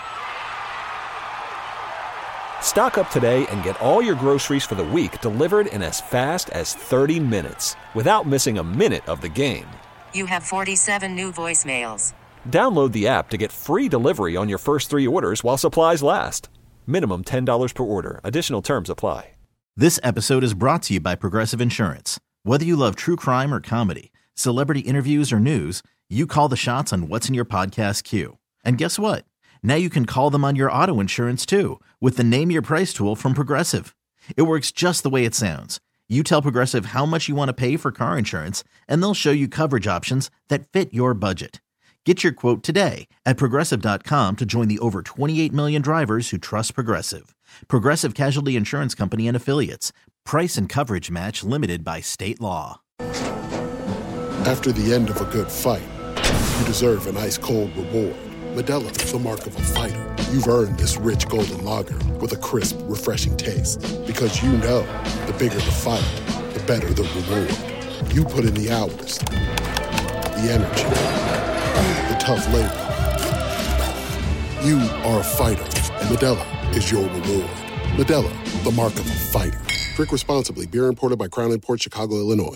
[SPEAKER 2] Stock up today and get all your groceries for the week delivered in as fast as thirty minutes without missing a minute of the game.
[SPEAKER 1] You have forty-seven new voicemails.
[SPEAKER 2] Download the app to get free delivery on your first three orders while supplies last. Minimum ten dollars per order. Additional terms apply.
[SPEAKER 3] This episode is brought to you by Progressive Insurance. Whether you love true crime or comedy, celebrity interviews or news, you call the shots on what's in your podcast queue. And guess what? Now you can call them on your auto insurance too with the Name Your Price tool from Progressive. It works just the way it sounds. You tell Progressive how much you want to pay for car insurance, and they'll show you coverage options that fit your budget. Get your quote today at Progressive dot com to join the over twenty-eight million drivers who trust Progressive. Progressive Casualty Insurance Company and Affiliates. Price and coverage match limited by state law.
[SPEAKER 17] After the end of a good fight, you deserve an ice-cold reward. Modelo is the mark of a fighter. You've earned this rich golden lager with a crisp, refreshing taste. Because you know, the bigger the fight, the better the reward. You put in the hours, the energy, the tough labor. You are a fighter, and Modelo is your reward. Modelo, the mark of a fighter. Drink responsibly. Beer imported by Crown Imports, Chicago, Illinois.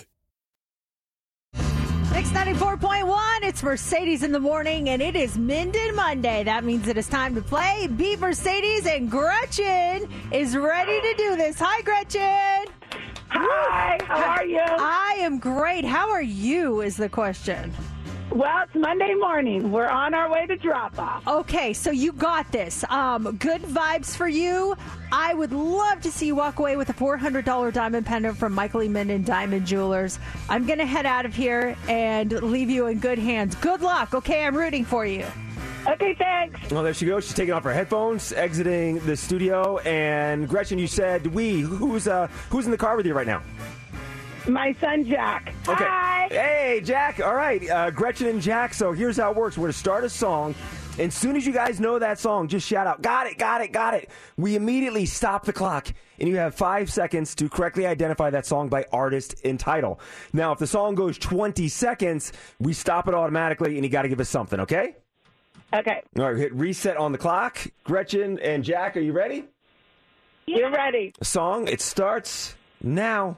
[SPEAKER 9] Mix ninety-four point one, it's Mercedes in the morning, and it is Minden Monday. That means it is time to play Beat Mercedes, and Gretchen is ready to do this. Hi, Gretchen.
[SPEAKER 16] Hi, how are you?
[SPEAKER 9] I am great. How are you is the question.
[SPEAKER 18] Well, it's Monday morning. We're on our way to drop off.
[SPEAKER 9] Okay, so you got this. Um, good vibes for you. I would love to see you walk away with a four hundred dollars diamond pendant from Michael E. Minden Diamond Jewelers. I'm going to head out of here and leave you in good hands. Good luck. Okay, I'm rooting for you.
[SPEAKER 18] Okay, thanks.
[SPEAKER 10] Well, there she goes. She's taking off her headphones, exiting the studio. And Gretchen, you said we. Who's uh, who's in the car with you right now?
[SPEAKER 18] My son, Jack.
[SPEAKER 10] Okay.
[SPEAKER 18] Hi.
[SPEAKER 10] Hey, Jack. All right. Uh, Gretchen and Jack. So here's how it works. We're going to start a song. And as soon as you guys know that song, just shout out, got it, got it, got it. We immediately stop the clock. And you have five seconds to correctly identify that song by artist and title. Now, if the song goes twenty seconds, we stop it automatically. And you got to give us something, okay?
[SPEAKER 18] Okay.
[SPEAKER 10] All right. Hit reset on the clock. Gretchen and Jack, are you ready?
[SPEAKER 18] You're ready.
[SPEAKER 10] The song, it starts now.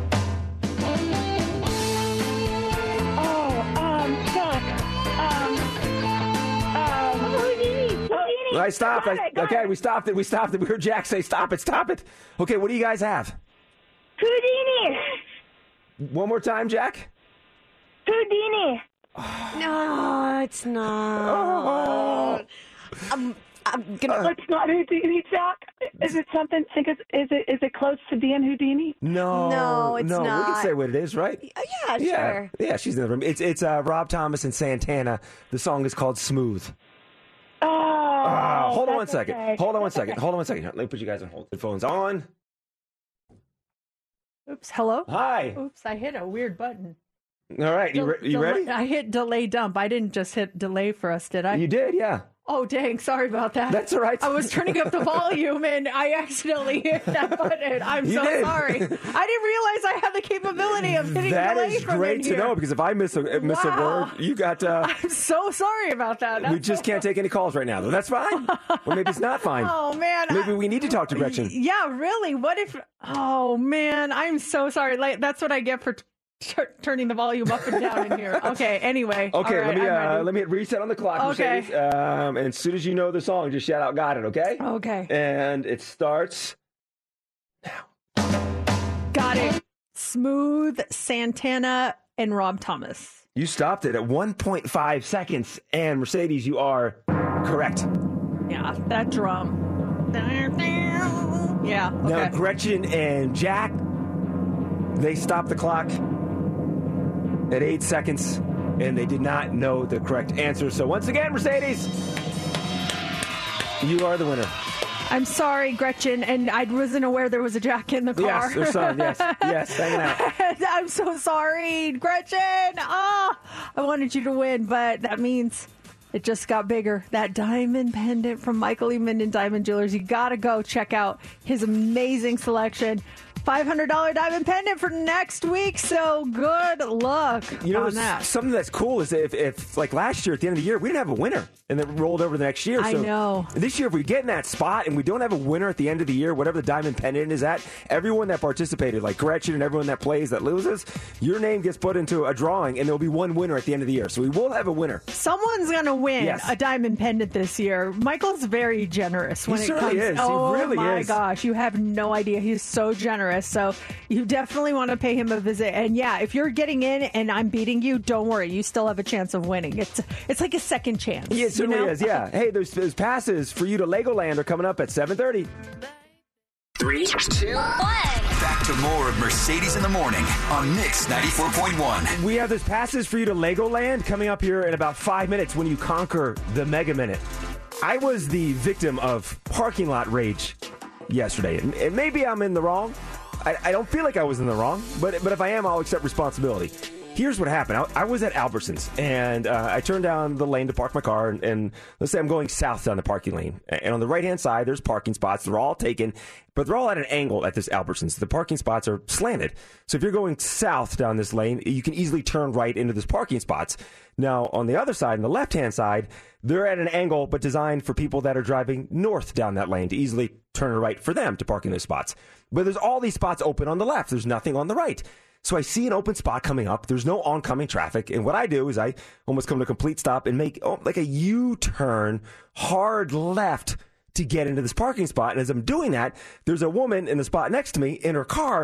[SPEAKER 10] I stopped. I,
[SPEAKER 18] it,
[SPEAKER 10] okay,
[SPEAKER 18] it.
[SPEAKER 10] we stopped it. We stopped it. We heard Jack say, stop it, stop it. Okay, what do you guys have?
[SPEAKER 18] Houdini.
[SPEAKER 10] One more time, Jack.
[SPEAKER 18] Houdini.
[SPEAKER 13] No, it's not.
[SPEAKER 10] Oh.
[SPEAKER 13] I'm, I'm gonna.
[SPEAKER 18] Uh, it's not Houdini, Jack. Is it something? Think it's, is it is it close to being Houdini?
[SPEAKER 10] No,
[SPEAKER 13] No, it's
[SPEAKER 10] no.
[SPEAKER 13] not.
[SPEAKER 10] We can say what it is, right?
[SPEAKER 13] Yeah,
[SPEAKER 10] Yeah,
[SPEAKER 13] sure.
[SPEAKER 10] yeah. She's in the room. It's it's uh, Rob Thomas and Santana. The song is called "Smooth."
[SPEAKER 18] Oh,
[SPEAKER 10] Uh, hold on one
[SPEAKER 18] that's
[SPEAKER 10] second.
[SPEAKER 18] okay.
[SPEAKER 10] Hold on one
[SPEAKER 18] That's
[SPEAKER 10] second.
[SPEAKER 18] okay.
[SPEAKER 10] Hold on one second. Let me put you guys on hold. Headphones on.
[SPEAKER 9] Oops, hello?
[SPEAKER 10] Hi.
[SPEAKER 9] Oops, I hit a weird button.
[SPEAKER 10] All right, you, re- you
[SPEAKER 9] Del-
[SPEAKER 10] ready?
[SPEAKER 9] I hit delay dump. I didn't just hit delay for us, did I?
[SPEAKER 10] You did, yeah.
[SPEAKER 9] Oh, dang. Sorry about that.
[SPEAKER 10] That's all right.
[SPEAKER 9] I was turning up the volume and I accidentally hit that button. I'm
[SPEAKER 10] You
[SPEAKER 9] so
[SPEAKER 10] did.
[SPEAKER 9] sorry. I didn't realize I had the capability of hitting
[SPEAKER 10] That
[SPEAKER 9] delay
[SPEAKER 10] is
[SPEAKER 9] from
[SPEAKER 10] great
[SPEAKER 9] in
[SPEAKER 10] to
[SPEAKER 9] here.
[SPEAKER 10] know because if I miss a miss a
[SPEAKER 9] Wow.
[SPEAKER 10] word, you got. Uh,
[SPEAKER 9] I'm so sorry about that.
[SPEAKER 10] we
[SPEAKER 9] That's
[SPEAKER 10] just
[SPEAKER 9] so-
[SPEAKER 10] can't take any calls right now, though. That's fine. Or maybe it's not fine.
[SPEAKER 9] Oh, man.
[SPEAKER 10] Maybe we need to talk to Gretchen.
[SPEAKER 9] Yeah, really? What if... Oh, man. I'm so sorry. Like, that's what I get for... T- turning the volume up and down in here. Okay, anyway.
[SPEAKER 10] Okay,
[SPEAKER 9] All right,
[SPEAKER 10] let me
[SPEAKER 9] I'm
[SPEAKER 10] uh,
[SPEAKER 9] ready.
[SPEAKER 10] let me hit reset on the clock.
[SPEAKER 9] Okay.
[SPEAKER 10] Mercedes. Um, and as soon as you know the song, just shout out "Got it," okay?
[SPEAKER 9] Okay.
[SPEAKER 10] And it starts.
[SPEAKER 9] Got it. Smooth, Santana, and Rob Thomas.
[SPEAKER 10] You stopped it at one point five seconds, and Mercedes, you are correct.
[SPEAKER 9] Yeah, that drum. Yeah. Okay.
[SPEAKER 10] Now, Gretchen and Jack, they stopped the clock at eight seconds, and they did not know the correct answer. So once again, Mercedes, you are the winner.
[SPEAKER 9] I'm sorry, Gretchen, and I wasn't aware there was a Jack in the car.
[SPEAKER 10] Yes, her son, yes, yes, hanging out.
[SPEAKER 9] I'm so sorry, Gretchen. Ah, I wanted you to win, but that means it just got bigger. That diamond pendant from Michael E. Minden Diamond Jewelers. You got to go check out his amazing selection. five hundred dollars diamond pendant for next week, so good luck
[SPEAKER 10] You know,
[SPEAKER 9] on that.
[SPEAKER 10] something that's cool is if, if, like last year at the end of the year, we didn't have a winner, and then rolled over the next year.
[SPEAKER 9] I
[SPEAKER 10] so
[SPEAKER 9] know.
[SPEAKER 10] This year, if we get in that spot and we don't have a winner at the end of the year, whatever the diamond pendant is at, everyone that participated, like Gretchen and everyone that plays that loses, your name gets put into a drawing, and there will be one winner at the end of the year. So we will have a winner.
[SPEAKER 9] Someone's going to win
[SPEAKER 10] Yes.
[SPEAKER 9] a diamond pendant this year. Michael's very generous when
[SPEAKER 10] He
[SPEAKER 9] it
[SPEAKER 10] certainly
[SPEAKER 9] comes.
[SPEAKER 10] is. He
[SPEAKER 9] Oh
[SPEAKER 10] really
[SPEAKER 9] my
[SPEAKER 10] is.
[SPEAKER 9] gosh, you have no idea. He's so generous. So you definitely want to pay him a visit. And yeah, if you're getting in and I'm beating you, don't worry. You still have a chance of winning. It's it's like a second chance.
[SPEAKER 10] Yeah, it certainly
[SPEAKER 9] you know?
[SPEAKER 10] is. Yeah. Hey, those, those passes for you to Legoland are coming up at seven thirty.
[SPEAKER 8] Three, two, one. Back to more of Mercedes in the Morning on Mix ninety-four point one.
[SPEAKER 10] We have those passes for you to Legoland coming up here in about five minutes when you conquer the Mega Minute. I was the victim of parking lot rage yesterday, and, and maybe I'm in the wrong. I, I don't feel like I was in the wrong, but but if I am, I'll accept responsibility. Here's what happened. I, I was at Albertsons, and uh, I turned down the lane to park my car, and, and let's say I'm going south down the parking lane. And on the right-hand side, there's parking spots. They're all taken, but they're all at an angle at this Albertsons. The parking spots are slanted. So if you're going south down this lane, you can easily turn right into those parking spots. Now, on the other side, on the left-hand side, they're at an angle, but designed for people that are driving north down that lane to easily turn right for them to park in those spots. But there's all these spots open on the left. There's nothing on the right. So I see an open spot coming up. There's no oncoming traffic. And what I do is I almost come to a complete stop and make oh, like a U-turn hard left to get into this parking spot. And as I'm doing that, there's a woman in the spot next to me in her car.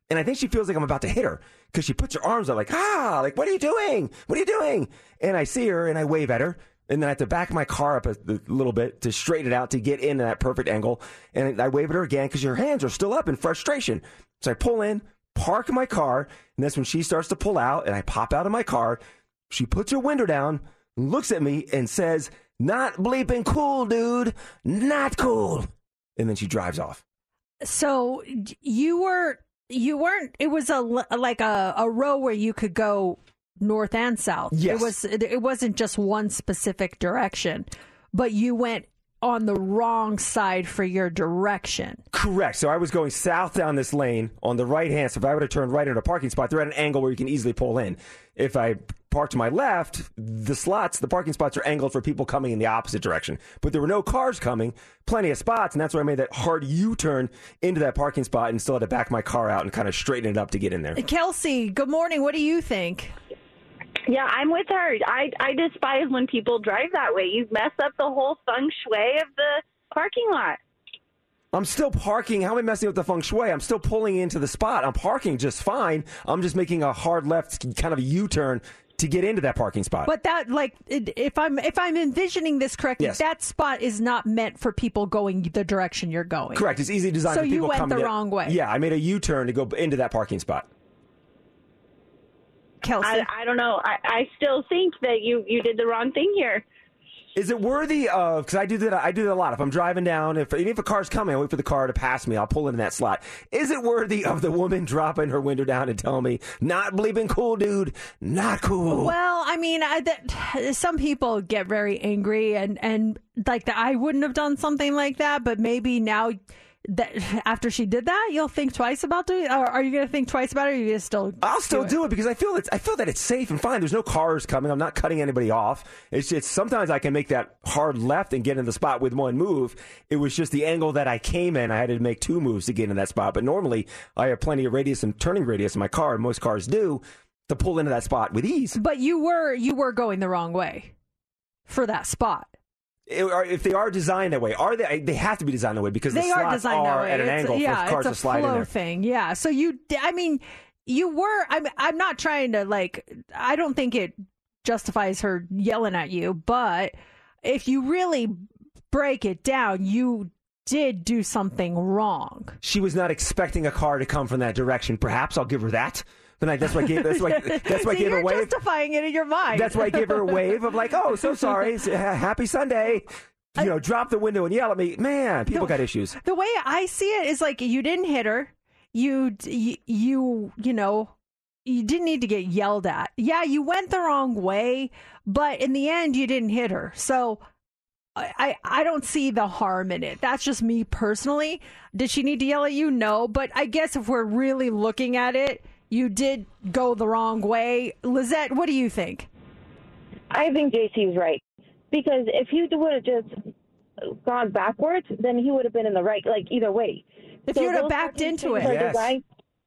[SPEAKER 10] And I think she feels like I'm about to hit her because she puts her arms out like, ah, like, what are you doing? What are you doing? And I see her and I wave at her. And then I have to back my car up a, a little bit to straighten it out to get into that perfect angle. And I wave at her again because her hands are still up in frustration. So I pull in, park my car, and that's when she starts to pull out, and I pop out of my car. She puts her window down, looks at me, and says, not bleeping cool, dude. Not cool. And then she drives off.
[SPEAKER 9] So you were... You weren't. It was a like a, a row where you could go north and south.
[SPEAKER 10] Yes.
[SPEAKER 9] It was. It wasn't just one specific direction, but you went on the wrong side for your direction.
[SPEAKER 10] Correct. So I was going south down this lane on the right hand. So if I would have turned right into a parking spot, they're at an angle where you can easily pull in. If I parked to my left, the slots, the parking spots are angled for people coming in the opposite direction. But there were no cars coming, plenty of spots, and that's why I made that hard U-turn into that parking spot and still had to back my car out and kind of straighten it up to get in there.
[SPEAKER 9] Kelsey, good morning. What do you think?
[SPEAKER 16] Yeah, I'm with her. I, I despise when people drive that way. You mess up the whole feng shui of the parking lot.
[SPEAKER 10] I'm still parking. How am I messing with the feng shui? I'm still pulling into the spot. I'm parking just fine. I'm just making a hard left kind of a U-turn to get into that parking spot.
[SPEAKER 9] But that, like, if I'm if I'm envisioning this correctly,
[SPEAKER 10] yes.
[SPEAKER 9] that spot is not meant for people going the direction you're going.
[SPEAKER 10] Correct. It's easy designed
[SPEAKER 9] so
[SPEAKER 10] for people coming.
[SPEAKER 9] So you went the
[SPEAKER 10] in.
[SPEAKER 9] wrong way.
[SPEAKER 10] Yeah, I made a U-turn to go into that parking spot.
[SPEAKER 9] Kelsey?
[SPEAKER 16] I, I don't know. I, I still think that you, you did the wrong thing here.
[SPEAKER 10] Is it worthy of, because I do that I do that a lot. If I'm driving down, if even if a car's coming, I wait for the car to pass me, I'll pull into that slot. Is it worthy of the woman dropping her window down and telling me, not bleeping cool, dude, not cool?
[SPEAKER 9] Well, I mean, I, that, some people get very angry, and, and like, the, I wouldn't have done something like that, but maybe now... That after she did that, you'll think twice about doing it? Or are you going to think twice about it, or are you going to still
[SPEAKER 10] I'll still
[SPEAKER 9] do
[SPEAKER 10] do
[SPEAKER 9] it?
[SPEAKER 10] it because I feel it's, I feel that it's safe and fine. There's no cars coming. I'm not cutting anybody off. It's just sometimes I can make that hard left and get in the spot with one move. It was just the angle that I came in. I had to make two moves to get in that spot. But normally I have plenty of radius and turning radius in my car, and most cars do, to pull into that spot with ease.
[SPEAKER 9] But you were you were going the wrong way for that spot.
[SPEAKER 10] If they are designed that way, are they? They have to be designed that way because
[SPEAKER 9] they
[SPEAKER 10] the slots
[SPEAKER 9] are, designed
[SPEAKER 10] are
[SPEAKER 9] that way.
[SPEAKER 10] at an
[SPEAKER 9] it's,
[SPEAKER 10] angle
[SPEAKER 9] yeah,
[SPEAKER 10] for cars
[SPEAKER 9] it's
[SPEAKER 10] to slide
[SPEAKER 9] a flow
[SPEAKER 10] in there.
[SPEAKER 9] Thing, yeah. So you, I mean, you were. I'm. I'm not trying to like. I don't think it justifies her yelling at you, but if you really break it down, you did do something wrong.
[SPEAKER 10] She was not expecting a car to come from that direction. Perhaps I'll give her that. But I, that's why I gave. That's why. That's why I
[SPEAKER 9] See,
[SPEAKER 10] gave her a
[SPEAKER 9] you're
[SPEAKER 10] wave.
[SPEAKER 9] justifying it in your mind.
[SPEAKER 10] That's why I gave her a wave of like, oh, so sorry, happy Sunday. You know, drop the window and yell at me. Man, people
[SPEAKER 9] the,
[SPEAKER 10] got issues.
[SPEAKER 9] The way I see it is like you didn't hit her. You, you, you, you know, you didn't need to get yelled at. Yeah, you went the wrong way, but in the end, you didn't hit her. So I, I don't see the harm in it. That's just me personally. Did she need to yell at you? No, but I guess if we're really looking at it, you did go the wrong way. Lizette, what do you think?
[SPEAKER 19] I think J C's right. Because if he would have just gone backwards, then he would have been in the right, like either way.
[SPEAKER 9] If
[SPEAKER 19] so
[SPEAKER 9] you would have backed into it.
[SPEAKER 19] Yes. Designed,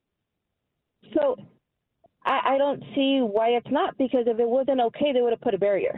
[SPEAKER 19] so I, I don't see why it's not, because if it wasn't okay, they would have put a barrier.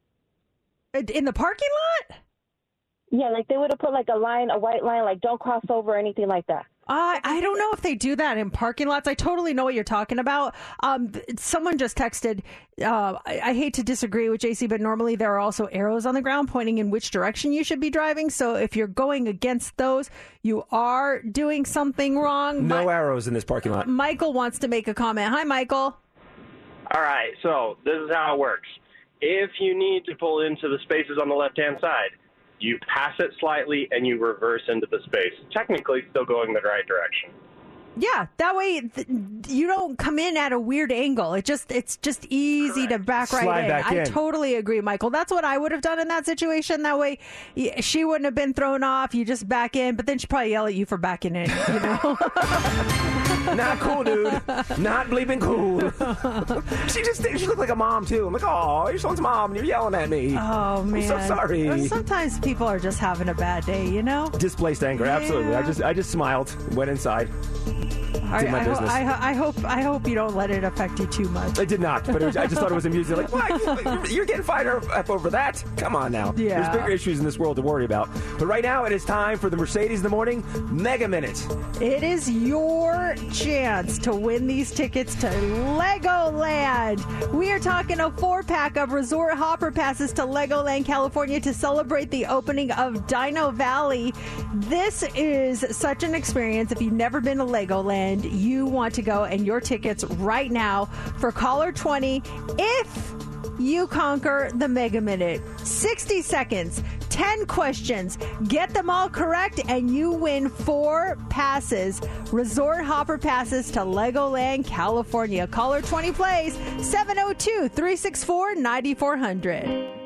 [SPEAKER 9] In the parking lot?
[SPEAKER 19] Yeah, like they would have put like a line, a white line, like don't cross over or anything like that.
[SPEAKER 9] Uh, I don't know if they do that in parking lots. I totally know what you're talking about. Um, someone just texted, uh, I, I hate to disagree with J C, but normally there are also arrows on the ground pointing in which direction you should be driving. So if you're going against those, you are doing something wrong.
[SPEAKER 10] No
[SPEAKER 9] My-
[SPEAKER 10] arrows in this parking lot.
[SPEAKER 9] Michael wants to make a comment. Hi, Michael.
[SPEAKER 20] All right, so this is how it works. If you need to pull into the spaces on the left-hand side, you pass it slightly and you reverse into the space. Technically still going the right direction.
[SPEAKER 9] Yeah, that way th- you don't come in at a weird angle. It just it's just easy Correct. to back right
[SPEAKER 10] Slide
[SPEAKER 9] in.
[SPEAKER 10] back
[SPEAKER 9] I
[SPEAKER 10] in.
[SPEAKER 9] totally agree, Michael. That's what I would have done in that situation. That way y- she wouldn't have been thrown off. You just back in, but then she'd probably yell at you for backing in, you know?
[SPEAKER 10] Not cool, dude. Not bleeping cool. she just she looked like a mom too. I'm like, oh, you're someone's mom and you're yelling at me.
[SPEAKER 9] Oh man,
[SPEAKER 10] I'm so sorry.
[SPEAKER 9] Sometimes people are just having a bad day, you know?
[SPEAKER 10] Displaced anger,
[SPEAKER 9] Yeah.
[SPEAKER 10] absolutely. I just I just smiled, went inside.
[SPEAKER 9] I,
[SPEAKER 10] did my
[SPEAKER 9] I, ho-
[SPEAKER 10] business.
[SPEAKER 9] I, ho- I hope I hope you don't let it affect you too much.
[SPEAKER 10] It did not, but it was, I just thought it was amusing. Like, what? You're getting fired up over that? Come on now.
[SPEAKER 9] Yeah.
[SPEAKER 10] There's bigger issues in this world to worry about. But right now, it is time for the Mercedes in the Morning Mega Minute.
[SPEAKER 9] It is your chance to win these tickets to Legoland. We are talking a four-pack of Resort Hopper passes to Legoland, California to celebrate the opening of Dino Valley. This is such an experience. If you've never been to Legoland, you want to go, and your tickets right now for caller twenty if you conquer the Mega Minute. sixty seconds, ten questions. Get them all correct, and you win four passes, Resort Hopper passes to Legoland, California. Caller twenty plays seven oh two, three six four, nine four hundred.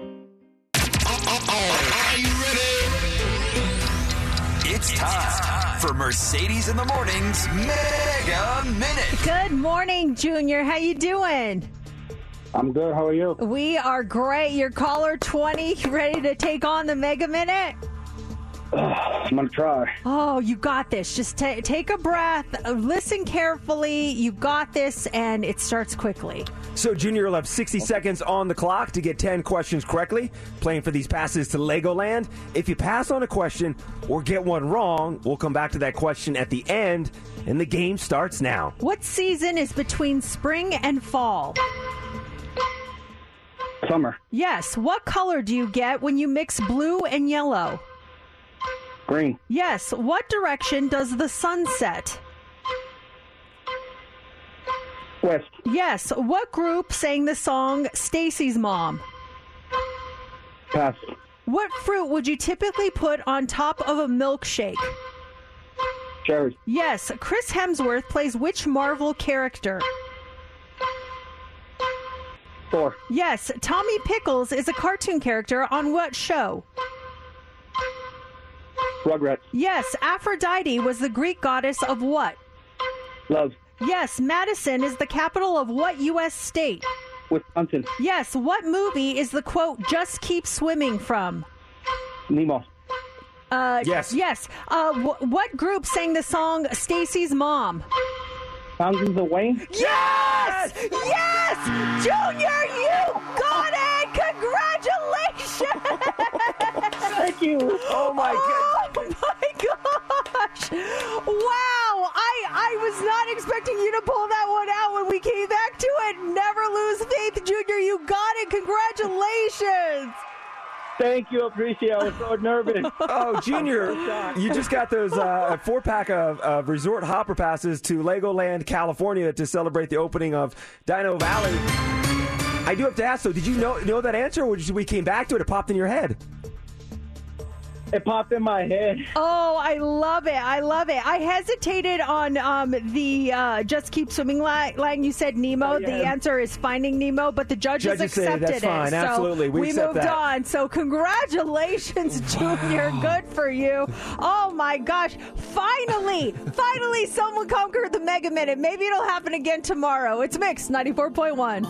[SPEAKER 8] Are you ready? It's time for Mercedes in the Morning's Mega Minute.
[SPEAKER 9] Good morning, Junior. How you doing?
[SPEAKER 21] I'm good. How are you?
[SPEAKER 9] We are great. You're caller twenty. Ready to take on the Mega Minute?
[SPEAKER 21] I'm going to try.
[SPEAKER 9] Oh, you got this. Just ta take a breath. Listen carefully. You got this, and it starts quickly.
[SPEAKER 10] So, Junior will have sixty seconds on the clock to get ten questions correctly, playing for these passes to Legoland. If you pass on a question or get one wrong, we'll come back to that question at the end, and the game starts now.
[SPEAKER 9] What season is between spring and fall?
[SPEAKER 21] Summer.
[SPEAKER 9] Yes. What color do you get when you mix blue and yellow?
[SPEAKER 21] Green.
[SPEAKER 9] Yes. What direction does the sun set?
[SPEAKER 21] West.
[SPEAKER 9] Yes. What group sang the song Stacy's Mom?
[SPEAKER 21] Pass.
[SPEAKER 9] What fruit would you typically put on top of a milkshake?
[SPEAKER 21] Cherry.
[SPEAKER 9] Yes. Chris Hemsworth plays which Marvel character?
[SPEAKER 21] Thor.
[SPEAKER 9] Yes. Tommy Pickles is a cartoon character on what show?
[SPEAKER 21] Rugrats.
[SPEAKER 9] Yes. Aphrodite was the Greek goddess of what?
[SPEAKER 21] Love.
[SPEAKER 9] Yes. Madison is the capital of what U S state?
[SPEAKER 21] Wisconsin.
[SPEAKER 9] Yes. What movie is the quote, "Just keep swimming" from?
[SPEAKER 21] Nemo.
[SPEAKER 9] Uh,
[SPEAKER 21] Yes.
[SPEAKER 9] Yes. Uh, wh- what group sang the song Stacy's Mom?
[SPEAKER 21] Fountains of Wayne.
[SPEAKER 9] Yes! Yes! Junior, you got it! Congratulations!
[SPEAKER 21] Thank you.
[SPEAKER 10] Oh, my
[SPEAKER 9] Oh, my gosh! Wow! I, I was not expecting you to pull that one out when we came back to it. Never lose faith, Junior. You got it. Congratulations!
[SPEAKER 21] Thank you. Appreciate it. I was so nervous.
[SPEAKER 10] Oh, Junior, you just got those uh, four-pack of, of Resort Hopper passes to Legoland, California to celebrate the opening of Dino Valley. I do have to ask, though, did you know know that answer, or did we came back to it, it popped in your head?
[SPEAKER 21] It popped in my head.
[SPEAKER 9] Oh, I love it. I love it. I hesitated on um, the uh, Just Keep Swimming li- line. You said Nemo.
[SPEAKER 21] Oh, yeah.
[SPEAKER 9] The answer is Finding Nemo, but the judges,
[SPEAKER 10] Judges say
[SPEAKER 9] accepted
[SPEAKER 10] that's fine.
[SPEAKER 9] it. So
[SPEAKER 10] Absolutely. We
[SPEAKER 9] we
[SPEAKER 10] accept
[SPEAKER 9] moved
[SPEAKER 10] that.
[SPEAKER 9] on. So congratulations, Junior. Good for you. Oh, my gosh. Finally, finally someone conquered the Mega Minute. Maybe it'll happen again tomorrow. It's Mix ninety-four point one.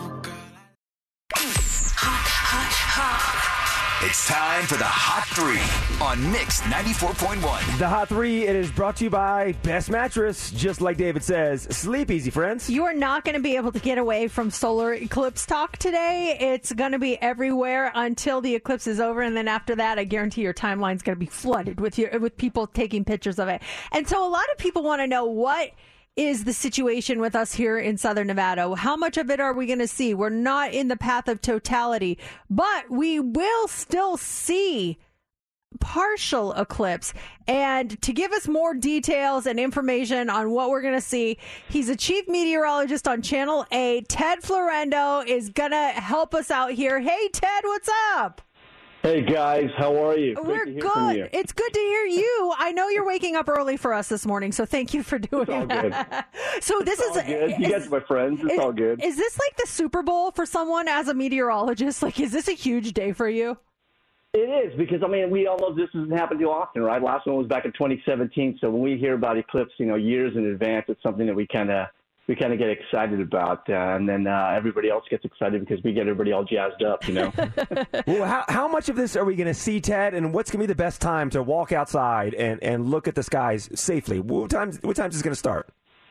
[SPEAKER 8] It's time for the Hot Three on Mix ninety-four point one.
[SPEAKER 10] The Hot Three, it is brought to you by Best Mattress. Just like David says, sleep easy, friends.
[SPEAKER 9] You are not going to be able to get away from solar eclipse talk today. It's going to be everywhere until the eclipse is over, and then after that, I guarantee your timeline's going to be flooded with your with people taking pictures of it. And so, a lot of people want to know what is the situation with us here in Southern Nevada. How much of it are we going to see? We're not in the path of totality, but we will still see partial eclipse. And to give us more details and information on what we're going to see, he's a chief meteorologist on Channel A. Ted Florendo is going to help us out here. Hey, Ted, what's up?
[SPEAKER 21] Hey, guys. How are you? Great
[SPEAKER 9] We're
[SPEAKER 21] to hear from
[SPEAKER 9] good.
[SPEAKER 21] you.
[SPEAKER 9] It's good to hear you. I know you're waking up early for us this morning, so thank you for doing
[SPEAKER 21] all
[SPEAKER 9] that. So this
[SPEAKER 21] It's
[SPEAKER 9] is
[SPEAKER 21] all good. You
[SPEAKER 9] is-
[SPEAKER 21] guys are my friends. It's
[SPEAKER 9] is,
[SPEAKER 21] all good.
[SPEAKER 9] Is this like the Super Bowl for someone as a meteorologist? Like, is this a huge day for you?
[SPEAKER 21] It is, because, I mean, we all know this doesn't happen too often, right? Last one was back in twenty seventeen, so when we hear about eclipse, you know, years in advance, it's something that we kind of we kind of get excited about, uh, and then uh, everybody else gets excited because we get everybody all jazzed up, you know?
[SPEAKER 10] Well, how, how much of this are we going to see, Ted, and what's going to be the best time to walk outside and, and look at the skies safely? What time, what time is this going to start?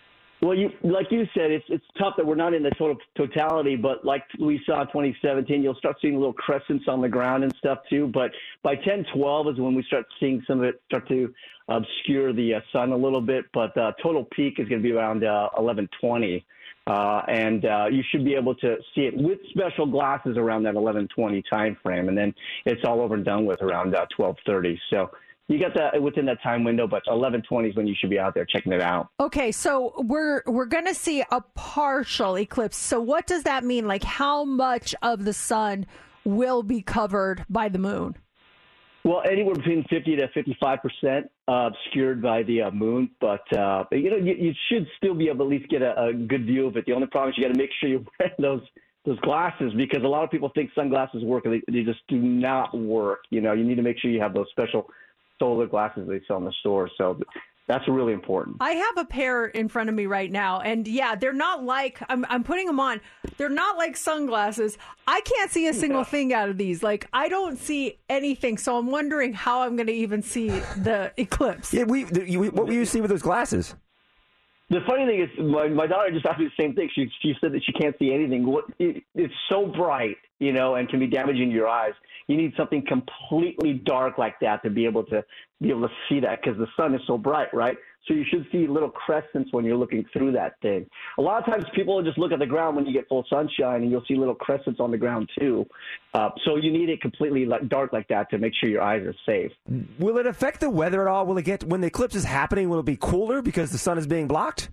[SPEAKER 21] Well, you like you said, it's it's tough that we're not in the total totality, but like we saw in twenty seventeen, you'll start seeing little crescents on the ground and stuff too. But by ten twelve is when we start seeing some of it start to obscure the uh, sun a little bit. But uh, total peak is going to be around uh, eleven twenty, uh, and uh, you should be able to see it with special glasses around that eleven twenty time frame, and then it's all over and done with around uh, twelve thirty. So. You got that within that time window, but eleven twenty is when you should be out there checking it out.
[SPEAKER 9] Okay, so we're we're going to see a partial eclipse. So what does that mean? Like how much of the sun will be covered by the moon?
[SPEAKER 21] Well, anywhere between fifty to fifty-five percent uh, obscured by the uh, moon. But, uh, you know, you, you should still be able to at least get a, a good view of it. The only problem is you got to make sure you wear those those glasses, because a lot of people think sunglasses work, and they, they just do not work. You know, you need to make sure you have those special solar glasses they sell in the store. So that's really important.
[SPEAKER 9] I have a pair in front of me right now, and yeah, they're not like, I'm, I'm putting them on. They're not like sunglasses. I can't see a single yeah. thing out of these. Like, I don't see anything. So I'm wondering how I'm going to even see the eclipse.
[SPEAKER 10] Yeah, we. The, you, what will you see with those glasses?
[SPEAKER 21] The funny thing is, my, my daughter just asked me the same thing. She she said that she can't see anything. What, it, it's so bright, you know, and can be damaging to your eyes. You need something completely dark like that to be able to be able to see that, because the sun is so bright, right? So you should see little crescents when you're looking through that thing. A lot of times people will just look at the ground when you get full sunshine, and you'll see little crescents on the ground too. Uh, so you need it completely like, dark like that to make sure your eyes are safe.
[SPEAKER 10] Will it affect the weather at all? Will it get, when the eclipse is happening, will it be cooler because the sun is being blocked?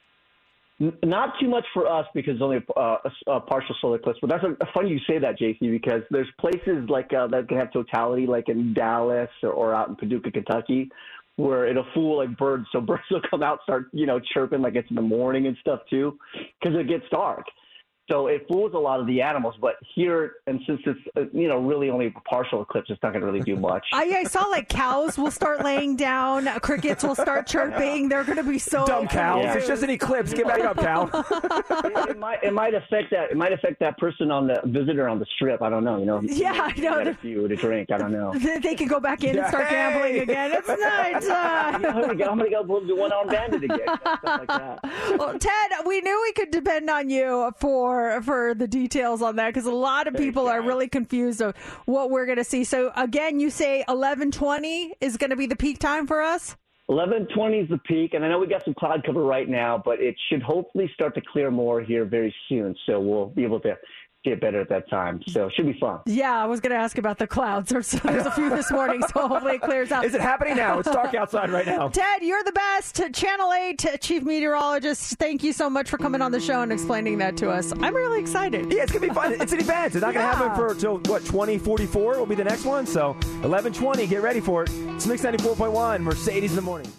[SPEAKER 21] Not too much for us, because it's only a, a, a partial solar eclipse. But that's a, funny you say that, J C, because there's places like uh, that can have totality, like in Dallas or, or out in Paducah, Kentucky, where it'll fool like birds. So birds will come out, start you know chirping like it's in the morning and stuff too, because it gets dark. So it fools a lot of the animals. But here, and since it's uh, you know really only a partial eclipse, it's not going to really do much.
[SPEAKER 9] I, I saw like cows will start laying down, crickets will start chirping. They're going to be so
[SPEAKER 10] dumb cows. Yeah. It's just an eclipse. Get back up, cow.
[SPEAKER 21] it, it might it might affect that. It might affect that person on the visitor on the strip. I don't know. You know.
[SPEAKER 9] Yeah, I know.
[SPEAKER 21] Get a few to drink. I don't know.
[SPEAKER 9] They can go back in and start
[SPEAKER 21] hey!
[SPEAKER 9] gambling again. It's nice. Uh...
[SPEAKER 21] I'm going to go do one arm bandit again. Stuff like that.
[SPEAKER 9] Well, Ted, we knew we could depend on you for for the details on that, because a lot of people are really confused of what we're going to see. So again, you say eleven twenty is going to be the peak time for us?
[SPEAKER 21] eleven twenty is the peak, and I know we got some cloud cover right now, but it should hopefully start to clear more here very soon, so we'll be able to get better at that time. So it should be fun.
[SPEAKER 9] Yeah, I was going to ask about the clouds. There's, there's a few this morning, so hopefully it clears out.
[SPEAKER 10] Is it happening now? It's dark outside right now.
[SPEAKER 9] Ted, you're the best. Channel eight Chief Meteorologist, thank you so much for coming on the show and explaining that to us. I'm really excited.
[SPEAKER 10] Yeah, it's going to be fun. It's an event. It's not going to
[SPEAKER 9] Yeah.
[SPEAKER 10] happen for, till, what, twenty forty-four will be the next one. So eleven twenty, get ready for it. It's Mix ninety-four point one, Mercedes in the morning.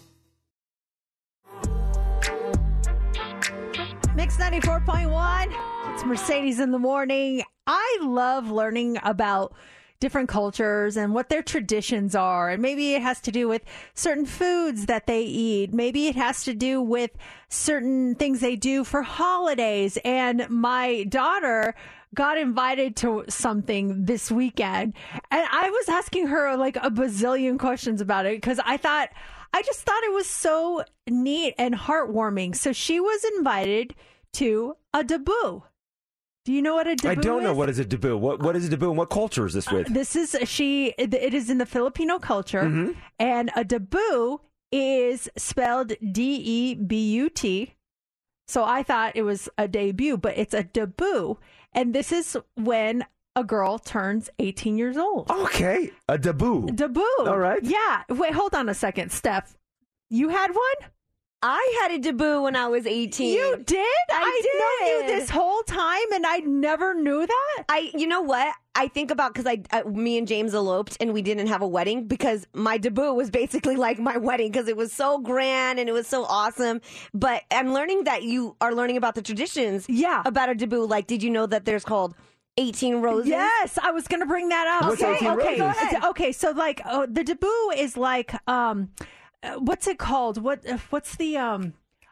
[SPEAKER 9] Mix ninety-four point one. It's Mercedes in the morning. I love learning about different cultures and what their traditions are. And maybe it has to do with certain foods that they eat. Maybe it has to do with certain things they do for holidays. And my daughter got invited to something this weekend. And I was asking her like a bazillion questions about it, because I thought, I just thought it was so neat and heartwarming. So she was invited to a debut. Do you know what a debut
[SPEAKER 10] I don't
[SPEAKER 9] is?
[SPEAKER 10] know what is a debut. What What is a debut and what culture is this with?
[SPEAKER 9] Uh, this is, she, it it is in the Filipino culture.
[SPEAKER 10] Mm-hmm.
[SPEAKER 9] And a debut is spelled D E B U T. So I thought it was a debut, but it's a debut. And this is when a girl turns eighteen years old.
[SPEAKER 10] Okay. A debut.
[SPEAKER 9] Debut.
[SPEAKER 10] All right.
[SPEAKER 9] Yeah. Wait, hold on a second. Steph, you had one?
[SPEAKER 13] I had a debut when I was eighteen.
[SPEAKER 9] You did?
[SPEAKER 13] I,
[SPEAKER 9] I
[SPEAKER 13] did.
[SPEAKER 9] know you this whole time, and I never knew that.
[SPEAKER 13] I, you know what? I think about, because I, I, me and James eloped, and we didn't have a wedding, because my debut was basically like my wedding, because it was so grand and it was so awesome. But I'm learning that you are learning about the traditions.
[SPEAKER 9] Yeah.
[SPEAKER 13] About a debut. Like, did you know that there's called eighteen roses?
[SPEAKER 9] Yes, I was going to bring that up.
[SPEAKER 10] What's
[SPEAKER 9] okay,
[SPEAKER 10] eighteen
[SPEAKER 9] okay,
[SPEAKER 10] roses?
[SPEAKER 9] go ahead. Okay, so like oh, the debut is like um, uh, what's it called? What uh, what's the um?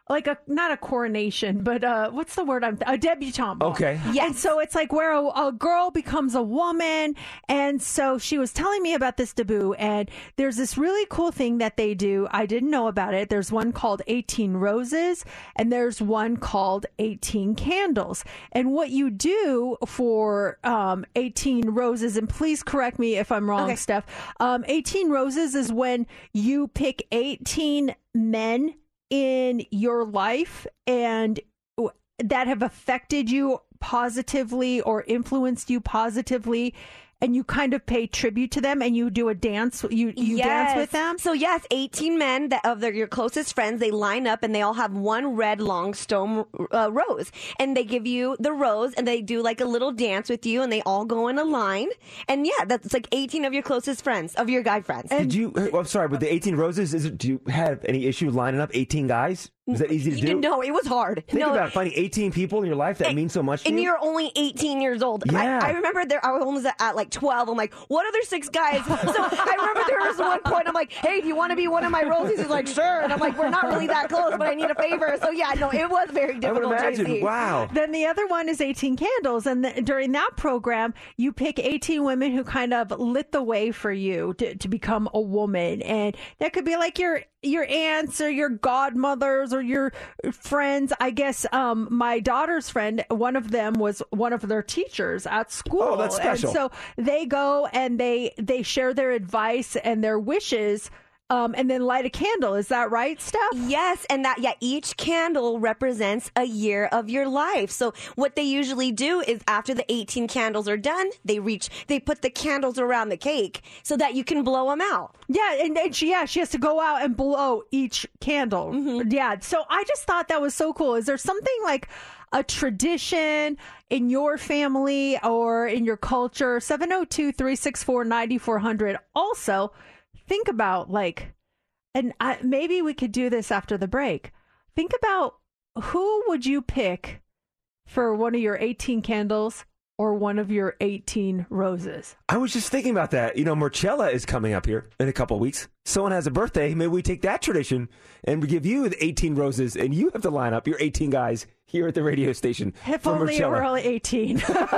[SPEAKER 9] like a not a coronation, but uh, what's the word? I'm a debutante ball.
[SPEAKER 10] Okay.
[SPEAKER 9] Yeah. And so it's like where a, a girl becomes a woman, and so she was telling me about this debut, and there's this really cool thing that they do. I didn't know about it. There's one called eighteen Roses, and there's one called eighteen Candles. And what you do for um, eighteen Roses, and please correct me if I'm wrong,
[SPEAKER 13] Okay.
[SPEAKER 9] Steph. Um, eighteen Roses is when you pick eighteen men in your life and w- that have affected you positively or influenced you positively, and you kind of pay tribute to them, and you do a dance. You you dance with them.
[SPEAKER 13] So yes, eighteen men that of their your closest friends, they line up and they all have one red long stem uh, rose, and they give you the rose, and they do like a little dance with you, and they all go in a line, and yeah, that's like eighteen of your closest friends, of your guy friends.
[SPEAKER 10] Did you? Well, I'm sorry, with the eighteen Roses, is it? Do you have any issue lining up eighteen guys? Is that easy to do?
[SPEAKER 13] No, it was hard.
[SPEAKER 10] Think
[SPEAKER 13] no.
[SPEAKER 10] about finding eighteen people in your life that mean so much to
[SPEAKER 13] And
[SPEAKER 10] you.
[SPEAKER 13] you're only eighteen years old.
[SPEAKER 10] Yeah.
[SPEAKER 13] I, I remember there, I was almost at, at like twelve. I'm like, what other six guys? So I remember there was one point, I'm like, hey, do you want to be one of my roses? He's like, sure. And I'm like, we're not really that close, but I need a favor. So yeah, no, it was very difficult.
[SPEAKER 10] I would imagine.
[SPEAKER 13] J C.
[SPEAKER 10] Wow.
[SPEAKER 9] Then the other one is eighteen Candles. And the, during that program, you pick eighteen women who kind of lit the way for you to, to become a woman. And that could be like your your aunts or your godmothers or your friends. I guess um, my daughter's friend, one of them was one of their teachers at school.
[SPEAKER 10] Oh, that's special.
[SPEAKER 9] And so they go and they, they share their advice and their wishes. Um, and then light a candle. Is that right, Steph?
[SPEAKER 13] Yes, and that yeah, each candle represents a year of your life. So what they usually do is after the eighteen candles are done, they reach, they put the candles around the cake so that you can blow them out.
[SPEAKER 9] Yeah, and, and she yeah she has to go out and blow each candle.
[SPEAKER 13] Mm-hmm.
[SPEAKER 9] Yeah, so I just thought that was so cool. Is there something like a tradition in your family or in your culture? seven oh two, three six four, nine four hundred. Also, think about like, and I, maybe we could do this after the break. Think about who would you pick for one of your eighteen candles or one of your eighteen roses?
[SPEAKER 10] I was just thinking about that. You know, Marcella is coming up here in a couple of weeks. Someone has a birthday. Maybe we take that tradition and we give you the eighteen roses, and you have to line up your eighteen guys here at the radio station.
[SPEAKER 9] If
[SPEAKER 10] for
[SPEAKER 9] only
[SPEAKER 10] Marcella.
[SPEAKER 9] it were only eighteen.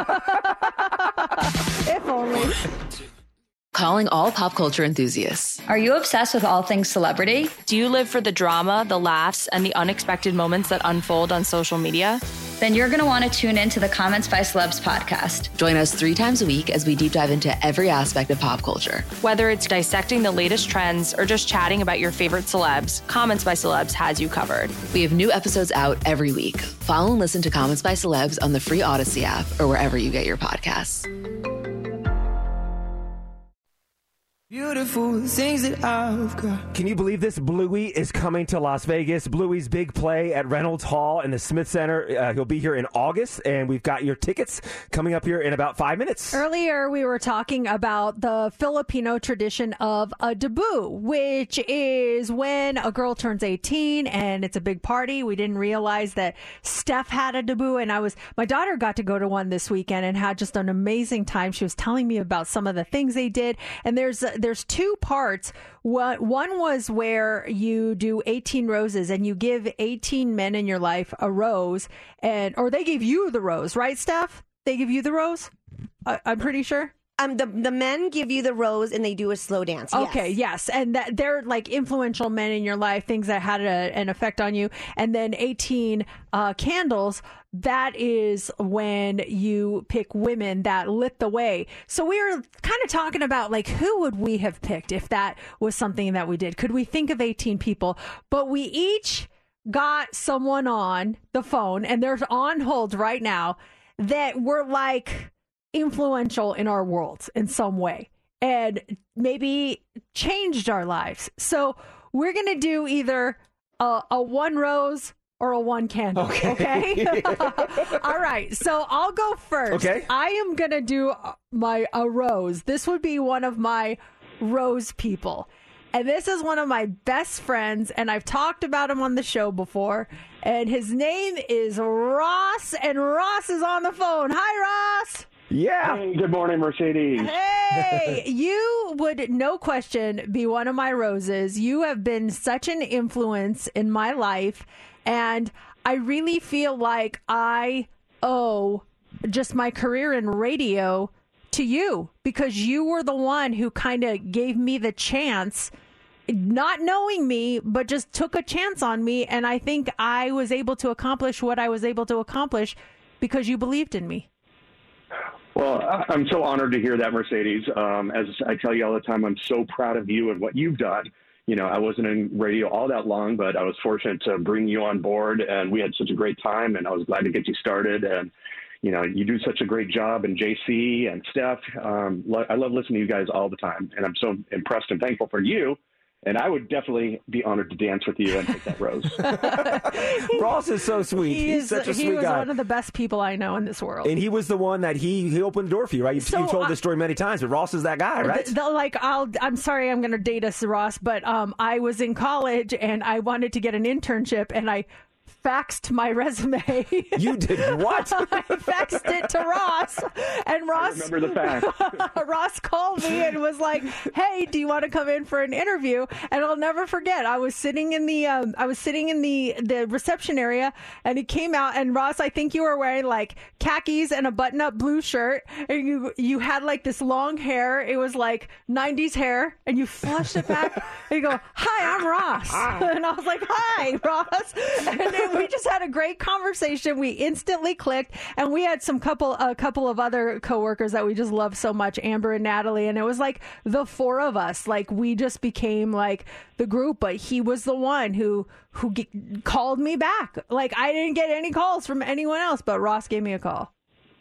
[SPEAKER 9] If only.
[SPEAKER 4] Calling all pop culture enthusiasts.
[SPEAKER 6] Are you obsessed with all things celebrity? Do you live for the drama, the laughs, and the unexpected moments that unfold on social media?
[SPEAKER 5] Then you're going to want to tune in to the Comments by Celebs podcast.
[SPEAKER 4] Join us three times a week as we deep dive into every aspect of pop culture.
[SPEAKER 6] Whether it's dissecting the latest trends or just chatting about your favorite celebs, Comments by Celebs has you covered.
[SPEAKER 4] We have new episodes out every week. Follow and listen to Comments by Celebs on the free Odyssey app or wherever you get your podcasts.
[SPEAKER 10] Beautiful things that I've got. Can you believe this? Bluey is coming to Las Vegas. Bluey's big play at Reynolds Hall in the Smith Center. Uh, he'll be here in August, and we've got your tickets coming up here in about five minutes.
[SPEAKER 9] Earlier, we were talking about the Filipino tradition of a debut, which is when a girl turns eighteen and it's a big party. We didn't realize that Steph had a debut, and I was my daughter got to go to one this weekend and had just an amazing time. She was telling me about some of the things they did, and there's there's two parts. One, one was where you do eighteen roses and you give eighteen men in your life a rose, and or they give you the rose, right, Steph? They give you the rose? I, I'm pretty sure.
[SPEAKER 13] Um, the the men give you the rose and they do a slow dance. Yes.
[SPEAKER 9] Okay, yes, and that they're like influential men in your life, things that had a, an effect on you. And then eighteen uh, candles. That is when you pick women that lit the way. So we were kind of talking about like who would we have picked if that was something that we did? Could we think of eighteen people? But we each got someone on the phone, and they're on hold right now, that were like influential in our world in some way and maybe changed our lives. So we're going to do either a, a one rose or a one candle. Okay. okay? All right. So I'll go first.
[SPEAKER 10] Okay.
[SPEAKER 9] I am going to do my a rose. This would be one of my rose people. And this is one of my best friends, and I've talked about him on the show before. And his name is Ross, and Ross is on the phone. Hi, Ross.
[SPEAKER 10] Yeah.
[SPEAKER 14] Hey, good morning, Mercedes.
[SPEAKER 9] Hey, Hey, you would, no question, be one of my roses. You have been such an influence in my life, and I really feel like I owe just my career in radio to you, because you were the one who kind of gave me the chance, not knowing me, but just took a chance on me. And I think I was able to accomplish what I was able to accomplish because you believed in me.
[SPEAKER 12] Well, I- I'm so honored to hear that, Mercedes. Um, as I tell you all the time, I'm so proud of you and what you've done. You know, I wasn't in radio all that long, but I was fortunate to bring you on board, and we had such a great time, and I was glad to get you started. And you know, you do such a great job, and J C and Steph. Um, lo- I love listening to you guys all the time, and I'm so impressed and thankful for you. And I would definitely be honored to dance with you and take that rose.
[SPEAKER 10] Ross is so sweet.
[SPEAKER 9] He
[SPEAKER 10] He's
[SPEAKER 9] is,
[SPEAKER 10] such a
[SPEAKER 9] he
[SPEAKER 10] sweet
[SPEAKER 9] was
[SPEAKER 10] guy.
[SPEAKER 9] one of the best people I know in this world.
[SPEAKER 10] And he was the one that he, he opened the door for you, right? You,
[SPEAKER 9] So
[SPEAKER 10] you've told
[SPEAKER 9] I-
[SPEAKER 10] this story many times, but Ross is that guy, right?
[SPEAKER 9] The- the- like I'll, I'm sorry, I'm going to date us, Ross, but um, I was in college and I wanted to get an internship, and I faxed my resume.
[SPEAKER 10] You did what?
[SPEAKER 9] I faxed it to Ross, and Ross.
[SPEAKER 12] I remember the fax.
[SPEAKER 9] Ross called me and was like, "Hey, do you want to come in for an interview?" And I'll never forget. I was sitting in the, um, I was sitting in the the reception area, and he came out. And Ross, I think you were wearing like khakis and a button-up blue shirt, and you you had like this long hair. It was like nineties hair, and you flushed it back. And you go, "Hi, I'm Ross," and I was like, "Hi, Ross," and then we just had a great conversation. We instantly clicked, and we had some couple a couple of other coworkers that we just love so much, Amber and Natalie, and it was like the four of us. Like we just became like the group. But he was the one who who g- called me back. Like I didn't get any calls from anyone else, but Ross gave me a call.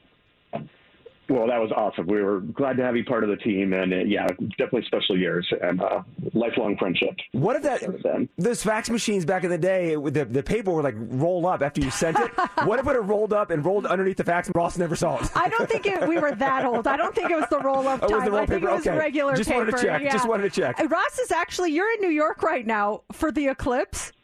[SPEAKER 12] Well, that was awesome. We were glad to have you part of the team, and uh, yeah, definitely special years and uh, lifelong friendship.
[SPEAKER 10] What if that, those fax machines back in the day, with the, the paper would like roll up after you sent it? What if it had rolled up and rolled underneath the fax and Ross never saw it?
[SPEAKER 9] I don't think it, we were that old. I don't think it was the roll-up
[SPEAKER 10] Oh, it
[SPEAKER 9] time.
[SPEAKER 10] was the roll
[SPEAKER 9] I think
[SPEAKER 10] paper?
[SPEAKER 9] it was
[SPEAKER 10] Okay.
[SPEAKER 9] regular
[SPEAKER 10] Just
[SPEAKER 9] paper.
[SPEAKER 10] wanted to check.
[SPEAKER 9] Yeah.
[SPEAKER 10] Just wanted to check.
[SPEAKER 9] Uh, Ross is actually, you're in New York right now for the eclipse.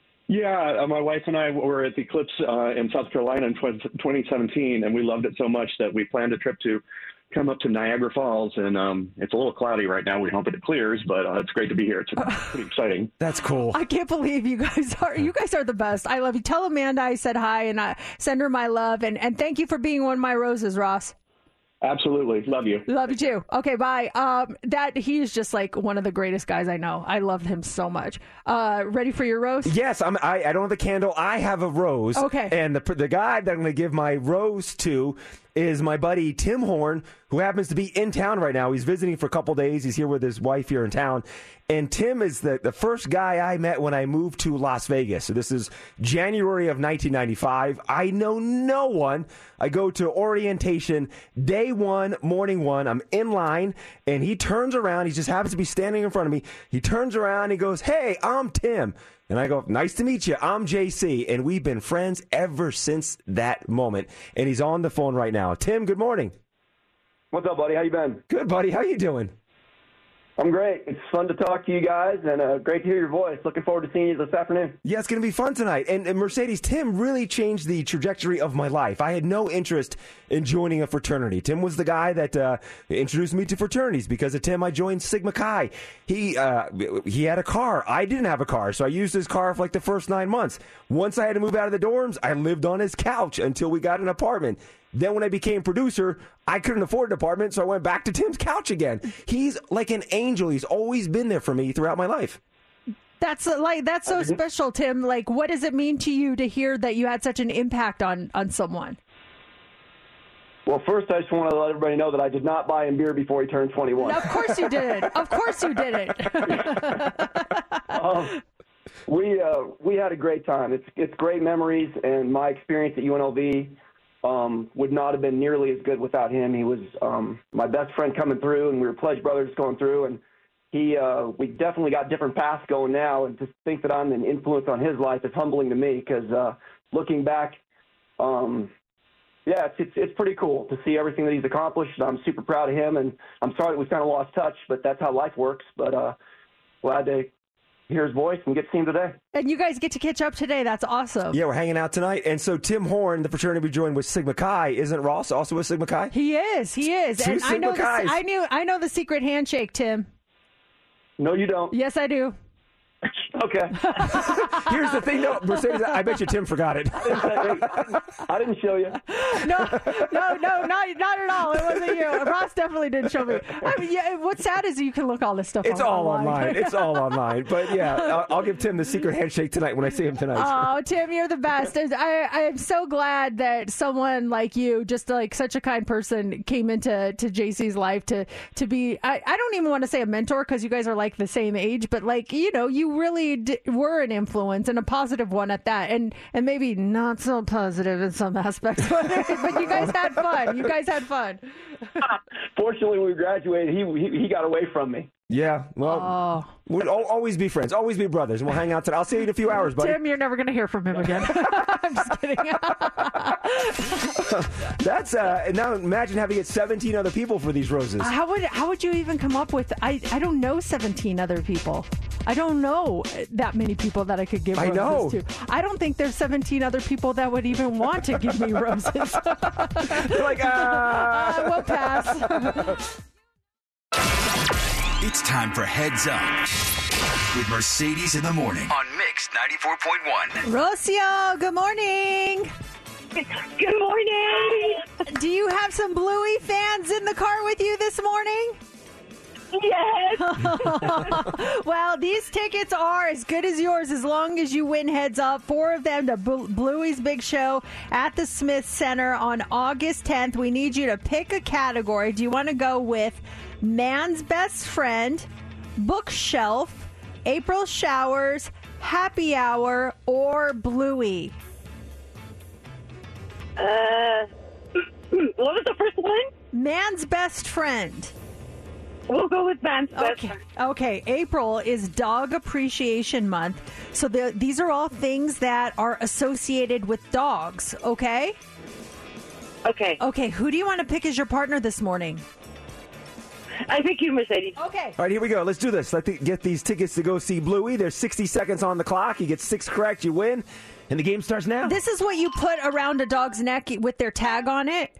[SPEAKER 12] Yeah, uh, my wife and I were at the Eclipse uh, in South Carolina in twenty seventeen, and we loved it so much that we planned a trip to come up to Niagara Falls, and um, it's a little cloudy right now. We hope it clears, but uh, it's great to be here. It's pretty exciting.
[SPEAKER 10] That's cool.
[SPEAKER 9] I can't believe you guys are you guys are the best. I love you. Tell Amanda I said hi, and I send her my love, and, and thank you for being one of my roses, Ross.
[SPEAKER 12] Absolutely. Love you.
[SPEAKER 9] Love you too. Okay, bye. Um, that he's just like one of the greatest guys I know. I love him so much. Uh, ready for your rose?
[SPEAKER 10] Yes, I'm, I, I don't have the candle. I have a rose.
[SPEAKER 9] Okay.
[SPEAKER 10] And the the guy that I'm going to give my rose to is my buddy Tim Horn, who happens to be in town right now. He's visiting for a couple days. He's here with his wife here in town. And Tim is the, the first guy I met when I moved to Las Vegas. So this is January of nineteen ninety-five. I know no one. I go to orientation day one, morning one. I'm in line, and he turns around. He just happens to be standing in front of me. He turns around. And he goes, "Hey, I'm Tim." And I go, "Nice to meet you. I'm J C." And we've been friends ever since that moment. And he's on the phone right now. Tim, good morning.
[SPEAKER 22] What's up, buddy? How you been?
[SPEAKER 10] Good, buddy. How you doing?
[SPEAKER 22] I'm great. It's fun to talk to you guys, and uh, great to hear your voice. Looking forward to seeing you this afternoon.
[SPEAKER 10] Yeah, it's going to be fun tonight. And, and Mercedes, Tim really changed the trajectory of my life. I had no interest in joining a fraternity. Tim was the guy that uh, introduced me to fraternities. Because of Tim, I joined Sigma Chi. He uh, he had a car. I didn't have a car, so I used his car for like the first nine months. Once I had to move out of the dorms, I lived on his couch until we got an apartment. Then when I became producer, I couldn't afford an apartment, so I went back to Tim's couch again. He's like an angel. He's always been there for me throughout my life.
[SPEAKER 9] That's uh, like that's so special, Tim. Like, what does it mean to you to hear that you had such an impact on on someone?
[SPEAKER 22] Well, first, I just want to let everybody know that I did not buy him beer before he turned twenty-one.
[SPEAKER 9] Of course you didn't. Of course you didn't.
[SPEAKER 22] um, we uh, we had a great time. It's it's great memories, and my experience at U N L V um, would not have been nearly as good without him. He was um, my best friend coming through, and we were pledge brothers going through, and he uh, we definitely got different paths going now. And to think that I'm an influence on his life is humbling to me, because uh, looking back, um, yeah, it's, it's it's pretty cool to see everything that he's accomplished. I'm super proud of him, and I'm sorry that we've kind of lost touch, but that's how life works. But uh, glad to hear his voice and get to see him today.
[SPEAKER 9] And you guys get to catch up today. That's awesome.
[SPEAKER 10] Yeah, we're hanging out tonight. And so Tim Horn, the fraternity we joined with Sigma Chi, isn't Ross also with Sigma Chi?
[SPEAKER 9] He is. He is.
[SPEAKER 10] Two
[SPEAKER 9] and I
[SPEAKER 10] Sigma
[SPEAKER 9] know the,
[SPEAKER 10] Chis.
[SPEAKER 9] I knew I know the secret handshake, Tim.
[SPEAKER 22] No, you don't.
[SPEAKER 9] Yes, I do.
[SPEAKER 22] Okay.
[SPEAKER 10] Here's the thing, though, Mercedes. I bet you Tim forgot it.
[SPEAKER 22] I didn't show you.
[SPEAKER 9] No, no, no, not not at all. It wasn't you. Ross definitely didn't show me. I mean, yeah. What's sad is you can look all this stuff.
[SPEAKER 10] It's
[SPEAKER 9] on
[SPEAKER 10] all
[SPEAKER 9] online.
[SPEAKER 10] online. It's all online. But yeah, I'll, I'll give Tim the secret handshake tonight when I see him tonight.
[SPEAKER 9] Oh, Tim, you're the best. I I am so glad that someone like you, just like such a kind person, came into to J C's life to to be. I, I don't even want to say a mentor because you guys are like the same age, but like you know, you really d- were an influence and a positive one at that, and and maybe not so positive in some aspects, but, but you guys had fun. You guys had fun.
[SPEAKER 22] Fortunately, when we graduated, he he, he got away from me.
[SPEAKER 10] Yeah, well,
[SPEAKER 9] Oh.
[SPEAKER 10] we'll al- always be friends, always be brothers, and we'll hang out tonight. I'll see you in a few hours, buddy.
[SPEAKER 9] Tim, you're never going to hear from him again. I'm just kidding.
[SPEAKER 10] That's uh, now imagine having to get seventeen other people for these roses.
[SPEAKER 9] How would how would you even come up with? I I don't know seventeen other people. I don't know that many people that I could give
[SPEAKER 10] I
[SPEAKER 9] roses
[SPEAKER 10] know.
[SPEAKER 9] to. I don't think there's seventeen other people that would even want to give me roses.
[SPEAKER 10] You're like, uh...
[SPEAKER 9] uh, we'll pass.
[SPEAKER 8] It's time for Heads Up with Mercedes in the morning on Mix ninety-four point one.
[SPEAKER 9] Rocio, good morning.
[SPEAKER 18] Good morning.
[SPEAKER 9] Do you have some Bluey fans in the car with you this morning?
[SPEAKER 18] Yes.
[SPEAKER 9] Well, these tickets are as good as yours as long as you win Heads Up. Four of them to Bl- Bluey's Big Show at the Smith Center on August tenth. We need you to pick a category. Do you want to go with Man's Best Friend, Bookshelf, April Showers, Happy Hour, or Bluey?
[SPEAKER 18] Uh, what was the first one?
[SPEAKER 9] Man's Best Friend.
[SPEAKER 18] We'll go with Man's Best
[SPEAKER 9] Okay.
[SPEAKER 18] Friend.
[SPEAKER 9] Okay. April is Dog Appreciation Month. So the, these are all things that are associated with dogs, okay?
[SPEAKER 18] Okay.
[SPEAKER 9] Okay. Who do you want to pick as your partner this morning?
[SPEAKER 18] I think you, Mercedes.
[SPEAKER 9] Okay.
[SPEAKER 10] All right, here we go. Let's do this. Let's get these tickets to go see Bluey. There's sixty seconds on the clock. You get six correct, you win, and the game starts now.
[SPEAKER 9] This is what you put around a dog's neck with their tag on it?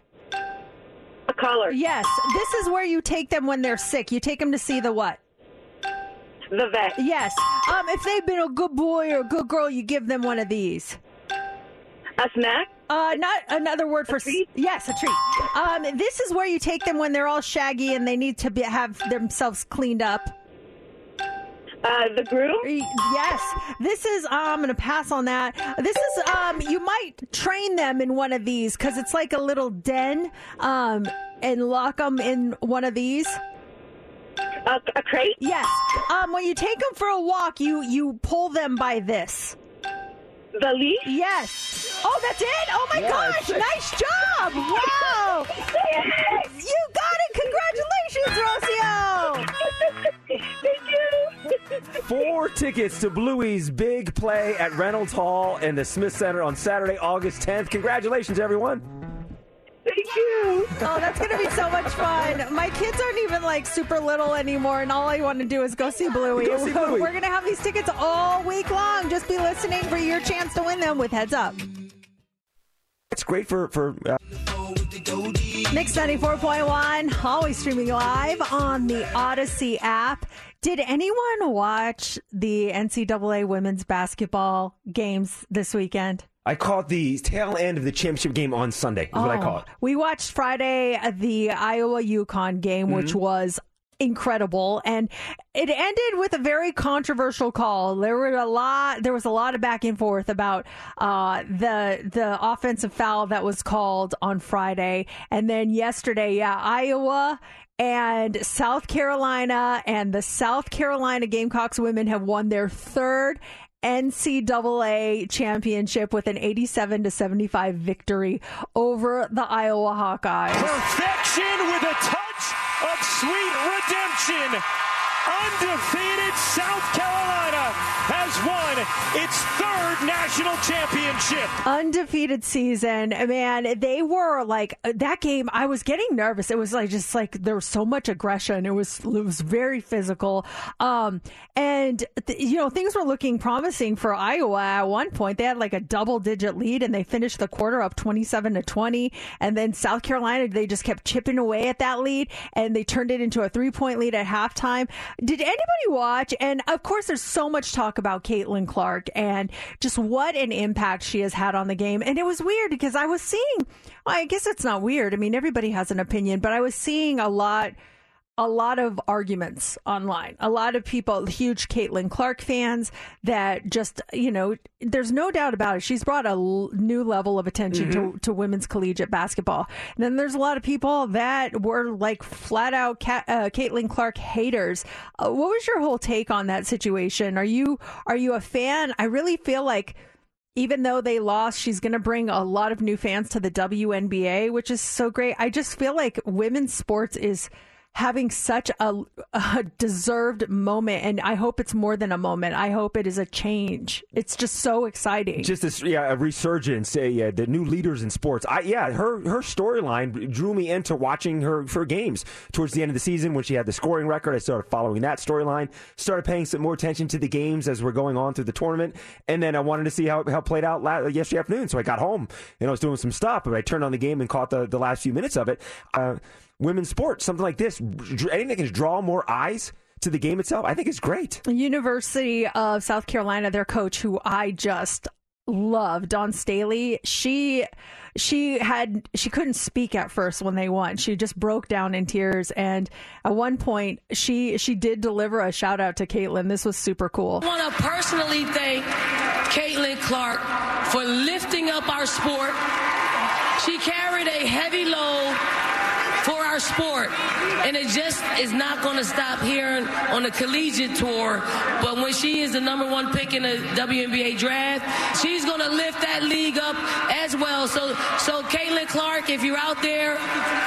[SPEAKER 18] A collar.
[SPEAKER 9] Yes. This is where you take them when they're sick. You take them to see the what?
[SPEAKER 18] The vet.
[SPEAKER 9] Yes. Um, if they've been a good boy or a good girl, you give them one of these.
[SPEAKER 18] A snack?
[SPEAKER 9] Uh, not another word for
[SPEAKER 18] treat?
[SPEAKER 9] Yes, a treat. Um, this is where you take them when they're all shaggy and they need to be, have themselves cleaned up.
[SPEAKER 18] Uh, the groom?
[SPEAKER 9] Yes. This is, uh, I'm going to pass on that. This is, um, you might train them in one of these because it's like a little den, um, and lock them in one of these.
[SPEAKER 18] A, a crate?
[SPEAKER 9] Yes. Um, when you take them for a walk, you, you pull them by this.
[SPEAKER 18] The leash?
[SPEAKER 9] Yes. Oh, that's it? Oh, my
[SPEAKER 10] Yeah,
[SPEAKER 9] gosh.
[SPEAKER 10] that's it.
[SPEAKER 9] Nice job. Wow.
[SPEAKER 18] Yes.
[SPEAKER 9] You got it. Congratulations, Rocio.
[SPEAKER 18] Thank you.
[SPEAKER 10] Four tickets to Bluey's big play at Reynolds Hall and the Smith Center on Saturday, August tenth. Congratulations, everyone.
[SPEAKER 18] Thank you.
[SPEAKER 9] Oh, that's going to be so much fun. My kids aren't even like super little anymore, and all I want to do is go see Bluey.
[SPEAKER 10] Go see Bluey.
[SPEAKER 9] We're going to have these tickets all week long. Just be listening for your chance to win them with Heads Up.
[SPEAKER 10] It's great for, for uh,
[SPEAKER 9] Mix ninety-four point one, always streaming live on the Odyssey app. Did anyone watch the N C double A women's basketball games this weekend?
[SPEAKER 10] I caught the tail end of the championship game on Sunday, is what I
[SPEAKER 9] Oh,
[SPEAKER 10] caught.
[SPEAKER 9] We watched Friday uh, the Iowa UConn game, which
[SPEAKER 10] Mhm.
[SPEAKER 9] was incredible, and it ended with a very controversial call. There were a lot there was a lot of back and forth about uh the the offensive foul that was called on Friday, and then yesterday, yeah, Iowa and South Carolina and the South Carolina Gamecocks women have won their third N C double A championship with an eighty-seven to seventy-five victory over the Iowa Hawkeyes.
[SPEAKER 7] Perfection with a touch of sweet redemption. Undefeated South Carolina has won its third national championship.
[SPEAKER 9] Undefeated season, man. They were like that game. I was getting nervous. It was like just like there was so much aggression. It was it was very physical. Um, and th- you know things were looking promising for Iowa at one point. They had like a double digit lead, and they finished the quarter up twenty-seven to twenty. And then South Carolina, they just kept chipping away at that lead, and they turned it into a three point lead at halftime. Did anybody watch? And of course, there's so much talk about Caitlin Clark and just what an impact she has had on the game. And it was weird because I was seeing, well, I guess it's not weird. I mean, everybody has an opinion, but I was seeing a lot a lot of arguments online. A lot of people, huge Caitlin Clark fans that just, you know, there's no doubt about it. She's brought a l- new level of attention mm-hmm. to, to women's collegiate basketball. And then there's a lot of people that were like flat out Ka- uh, Caitlin Clark haters. Uh, what was your whole take on that situation? Are you, are you a fan? I really feel like even though they lost, she's going to bring a lot of new fans to the W N B A, which is so great. I just feel like women's sports is having such a, a deserved moment, and I hope it's more than a moment. I hope it is a change. It's just so exciting.
[SPEAKER 10] Just this, yeah, a resurgence. Uh, yeah, the new leaders in sports. I, yeah, her her storyline drew me into watching her her games towards the end of the season when she had the scoring record. I started following that storyline. Started paying some more attention to the games as we're going on through the tournament, and then I wanted to see how how it played out last, yesterday afternoon. So I got home and I was doing some stuff, but I turned on the game and caught the the last few minutes of it. Uh, Women's sports, something like this, anything that can draw more eyes to the game itself, I think is great.
[SPEAKER 9] University of South Carolina, their coach, who I just love, Dawn Staley, she she had she couldn't speak at first when they won. She just broke down in tears, and at one point she she did deliver a shout out to Caitlin. This was super cool.
[SPEAKER 11] I want to personally thank Caitlin Clark for lifting up our sport. She carried a heavy load for our sport, and it just is not going to stop here on the collegiate tour. But when she is the number one pick in the W N B A draft, she's going to lift that league up as well. So, so Caitlin Clark, if you're out there,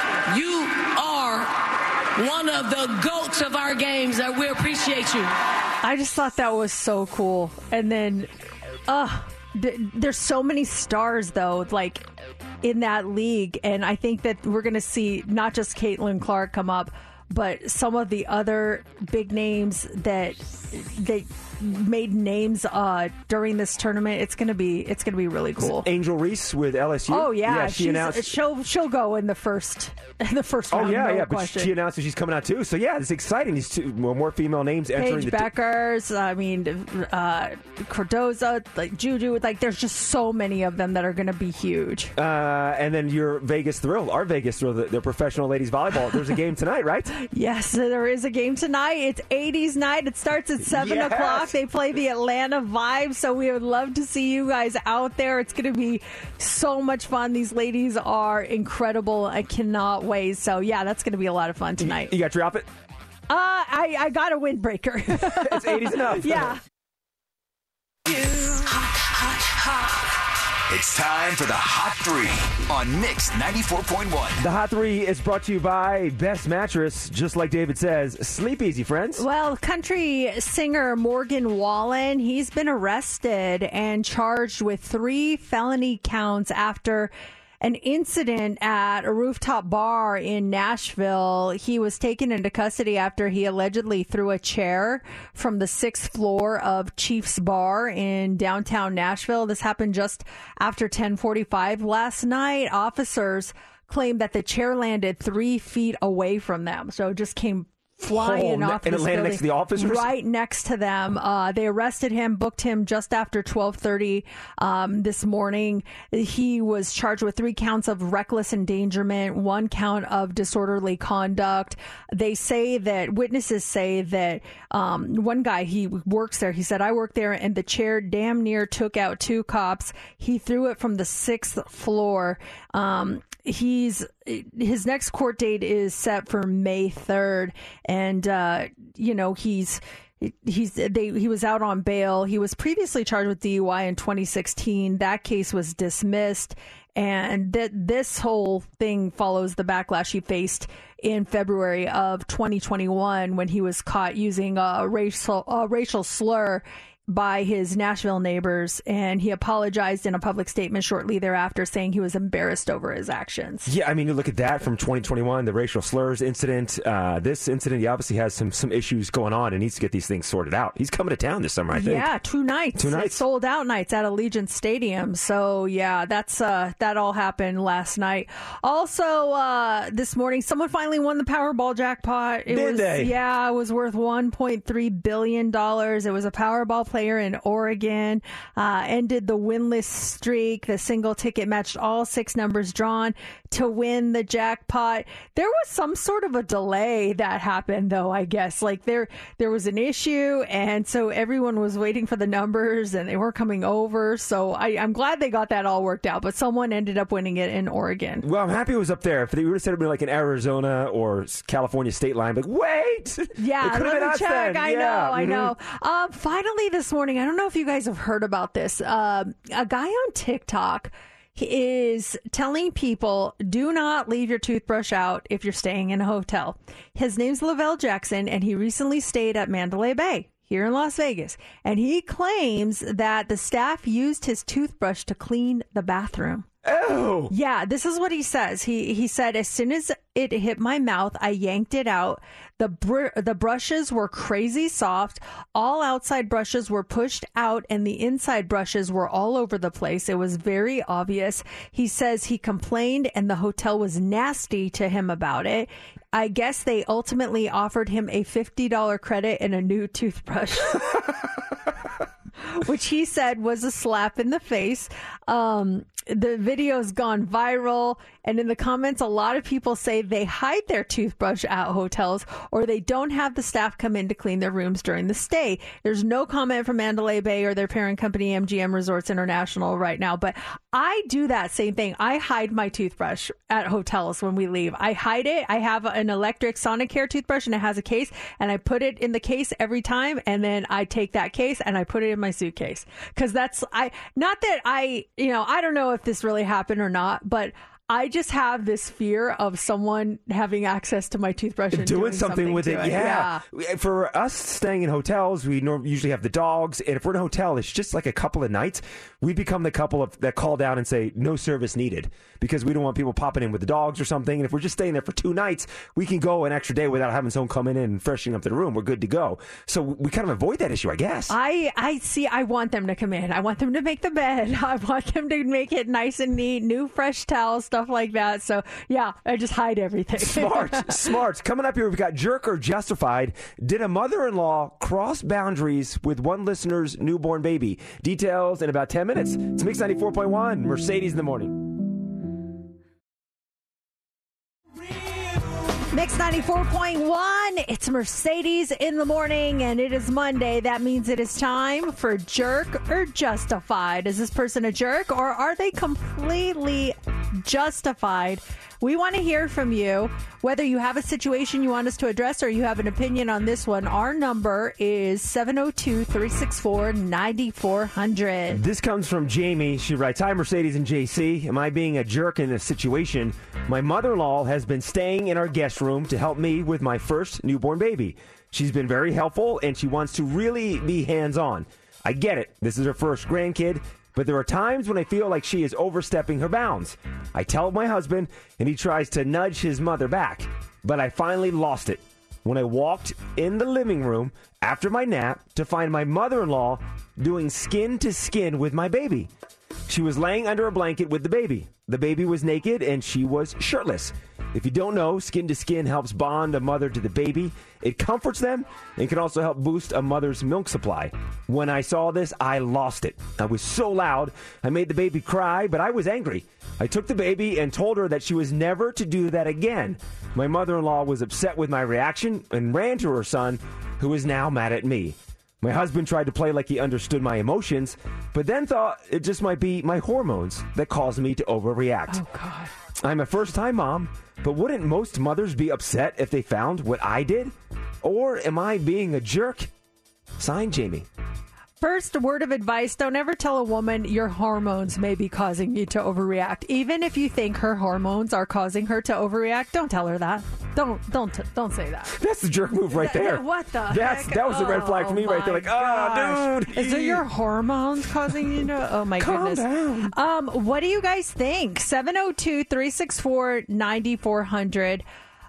[SPEAKER 11] you are one of the GOATs of our games, and we appreciate you.
[SPEAKER 9] I just thought that was so cool. And then, uh, th- there's so many stars, though, like, in that league, and I think that we're going to see not just Caitlin Clark come up, but some of the other big names that they made names uh, during this tournament. It's going to be it's going to be really cool.
[SPEAKER 10] Angel Reese with L S U.
[SPEAKER 9] Oh yeah,
[SPEAKER 10] yeah she announced
[SPEAKER 9] she'll she'll go in the first in the first round.
[SPEAKER 10] Oh yeah,
[SPEAKER 9] no
[SPEAKER 10] yeah,
[SPEAKER 9] question.
[SPEAKER 10] But she announced that she's coming out too. So yeah, it's exciting. These two more female names entering
[SPEAKER 9] Paige
[SPEAKER 10] the
[SPEAKER 9] Beckers. T- I mean, uh, Cardoza, like Juju. Like there's just so many of them that are going to be huge.
[SPEAKER 10] Uh, and then your Vegas Thrill, our Vegas Thrill, the, the professional ladies volleyball. There's a game tonight, right?
[SPEAKER 9] Yes, there is a game tonight. It's eighties night. It starts at seven
[SPEAKER 10] yes.
[SPEAKER 9] o'clock. They play the Atlanta Vibe, so we would love to see you guys out there. It's going to be so much fun. These ladies are incredible. I cannot wait. So, yeah, that's going to be a lot of fun tonight.
[SPEAKER 10] You got your outfit?
[SPEAKER 9] Uh, I, I got a windbreaker.
[SPEAKER 10] It's eighties enough.
[SPEAKER 9] Yeah.
[SPEAKER 8] It's time for the Hot Three on Mix ninety-four point one.
[SPEAKER 10] The Hot Three is brought to you by Best Mattress. Just like David says, sleep easy, friends.
[SPEAKER 9] Well, country singer Morgan Wallen, he's been arrested and charged with three felony counts after an incident at a rooftop bar in Nashville. He was taken into custody after he allegedly threw a chair from the sixth floor of Chief's Bar in downtown Nashville. This happened just after ten forty-five last night. Officers claimed that the chair landed three feet away from them, so it just came flying
[SPEAKER 10] oh,
[SPEAKER 9] off
[SPEAKER 10] and
[SPEAKER 9] this
[SPEAKER 10] it landed
[SPEAKER 9] building,
[SPEAKER 10] next to the officers?
[SPEAKER 9] right next to them. Uh, they arrested him, booked him just after twelve thirty um, this morning. He was charged with three counts of reckless endangerment, one count of disorderly conduct. They say that witnesses say that um, one guy, he works there. He said, "I work there, and the chair damn near took out two cops. He threw it from the sixth floor." Um, He's his next court date is set for May third, and uh, you know he's he's they he was out on bail. He was previously charged with D U I in twenty sixteen. That case was dismissed, and that this whole thing follows the backlash he faced in February of twenty twenty-one when he was caught using a racial a racial slur by his Nashville neighbors, and he apologized in a public statement shortly thereafter, saying he was embarrassed over his actions.
[SPEAKER 10] Yeah, I mean, you look at that from twenty twenty-one, the racial slurs incident. Uh, this incident, he obviously has some some issues going on and needs to get these things sorted out. He's coming to town this summer, I think.
[SPEAKER 9] Yeah, two nights.
[SPEAKER 10] Two nights.
[SPEAKER 9] Sold out nights at Allegiant Stadium. So, yeah, that's uh, that all happened last night. Also, uh, this morning, someone finally won the Powerball jackpot. It
[SPEAKER 10] Did
[SPEAKER 9] was,
[SPEAKER 10] they?
[SPEAKER 9] Yeah, it was worth one point three billion dollars. It was a Powerball player in Oregon, uh, ended the winless streak. The single ticket matched all six numbers drawn to win the jackpot. There was some sort of a delay that happened, though, I guess. Like there, there was an issue, and so everyone was waiting for the numbers, and they weren't coming over. So I, I'm glad they got that all worked out, but someone ended up winning it in Oregon.
[SPEAKER 10] Well, I'm happy it was up there. If they would have said it would be like in Arizona or California state line, like, wait!
[SPEAKER 9] Yeah,
[SPEAKER 10] it could have
[SPEAKER 9] let
[SPEAKER 10] been
[SPEAKER 9] me
[SPEAKER 10] us
[SPEAKER 9] check.
[SPEAKER 10] then.
[SPEAKER 9] I
[SPEAKER 10] yeah.
[SPEAKER 9] know, I
[SPEAKER 10] mm-hmm.
[SPEAKER 9] know. Uh, finally, this morning, I don't know if you guys have heard about this. Uh, a guy on TikTok is telling people, do not leave your toothbrush out if you're staying in a hotel. His name's Lavelle Jackson, and he recently stayed at Mandalay Bay here in Las Vegas. And he claims that the staff used his toothbrush to clean the bathroom.
[SPEAKER 10] Oh!
[SPEAKER 9] Yeah, this is what he says. He he said, as soon as it hit my mouth, I yanked it out. The br- the brushes were crazy soft. All outside brushes were pushed out, and the inside brushes were all over the place. It was very obvious. He says he complained, and the hotel was nasty to him about it. I guess they ultimately offered him a fifty dollars credit and a new toothbrush. Which he said was a slap in the face. Um, the video's gone viral, and in the comments, a lot of people say they hide their toothbrush at hotels, or they don't have the staff come in to clean their rooms during the stay. There's no comment from Mandalay Bay or their parent company, M G M Resorts International, right now, but I do that same thing. I hide my toothbrush at hotels when we leave. I hide it. I have an electric Sonicare toothbrush, and it has a case, and I put it in the case every time, and then I take that case and I put it in my suitcase. Because that's, I, not that I, you know, I don't know if this really happened or not, but I just have this fear of someone having access to my toothbrush and
[SPEAKER 10] doing,
[SPEAKER 9] doing
[SPEAKER 10] something,
[SPEAKER 9] something
[SPEAKER 10] with it.
[SPEAKER 9] it.
[SPEAKER 10] Yeah.
[SPEAKER 9] yeah.
[SPEAKER 10] For us staying in hotels, we norm- usually have the dogs, and if we're in a hotel, it's just like a couple of nights. We become the couple of that call down and say no service needed because we don't want people popping in with the dogs or something. And if we're just staying there for two nights, we can go an extra day without having someone come in and freshening up the room. We're good to go. So we kind of avoid that issue, I guess.
[SPEAKER 9] I I see. I want them to come in. I want them to make the bed. I want them to make it nice and neat, new fresh towels, stuff like that. So. So, yeah, I just hide everything.
[SPEAKER 10] Smart, smart. Coming up here, we've got Jerk or Justified. Did a mother-in-law cross boundaries with one listener's newborn baby? Details in about ten minutes. It's Mix ninety-four point one, Mercedes in the Morning.
[SPEAKER 9] Mix ninety-four point one, it's Mercedes in the Morning, and it is Monday. That means it is time for Jerk or Justified. Is this person a jerk, or are they completely justified? We want to hear from you, whether you have a situation you want us to address or you have an opinion on this one. Our number is seven oh two, three six four, nine four zero zero.
[SPEAKER 10] This comes from Jamie. She writes, hi, Mercedes and J C. Am I being a jerk in this situation? My mother-in-law has been staying in our guest room to help me with my first newborn baby. She's been very helpful, and she wants to really be hands-on. I get it. This is her first grandkid. But there are times when I feel like she is overstepping her bounds. I tell my husband, and he tries to nudge his mother back. But I finally lost it when I walked in the living room after my nap to find my mother-in-law doing skin-to-skin with my baby. She was laying under a blanket with the baby. The baby was naked, and she was shirtless. If you don't know, skin-to-skin helps bond a mother to the baby. It comforts them and can also help boost a mother's milk supply. When I saw this, I lost it. I was so loud, I made the baby cry, but I was angry. I took the baby and told her that she was never to do that again. My mother-in-law was upset with my reaction and ran to her son, who is now mad at me. My husband tried to play like he understood my emotions, but then thought it just might be my hormones that caused me to overreact.
[SPEAKER 9] Oh, God.
[SPEAKER 10] I'm a first-time mom, but wouldn't most mothers be upset if they found what I did? Or am I being a jerk? Signed, Jamie.
[SPEAKER 9] First, a word of advice, don't ever tell a woman your hormones may be causing you to overreact. Even if you think her hormones are causing her to overreact, don't tell her that. don't don't don't say that.
[SPEAKER 10] That's the jerk move right
[SPEAKER 9] That-
[SPEAKER 10] there.
[SPEAKER 9] that- what the
[SPEAKER 10] That's
[SPEAKER 9] heck?
[SPEAKER 10] that was the red flag for me
[SPEAKER 9] Oh,
[SPEAKER 10] right there. Like, oh, dude.
[SPEAKER 9] Is it your hormones causing you to? Oh my
[SPEAKER 10] Calm
[SPEAKER 9] goodness.
[SPEAKER 10] down.
[SPEAKER 9] Um, what do you guys think? seven oh two, three six four, nine four hundred.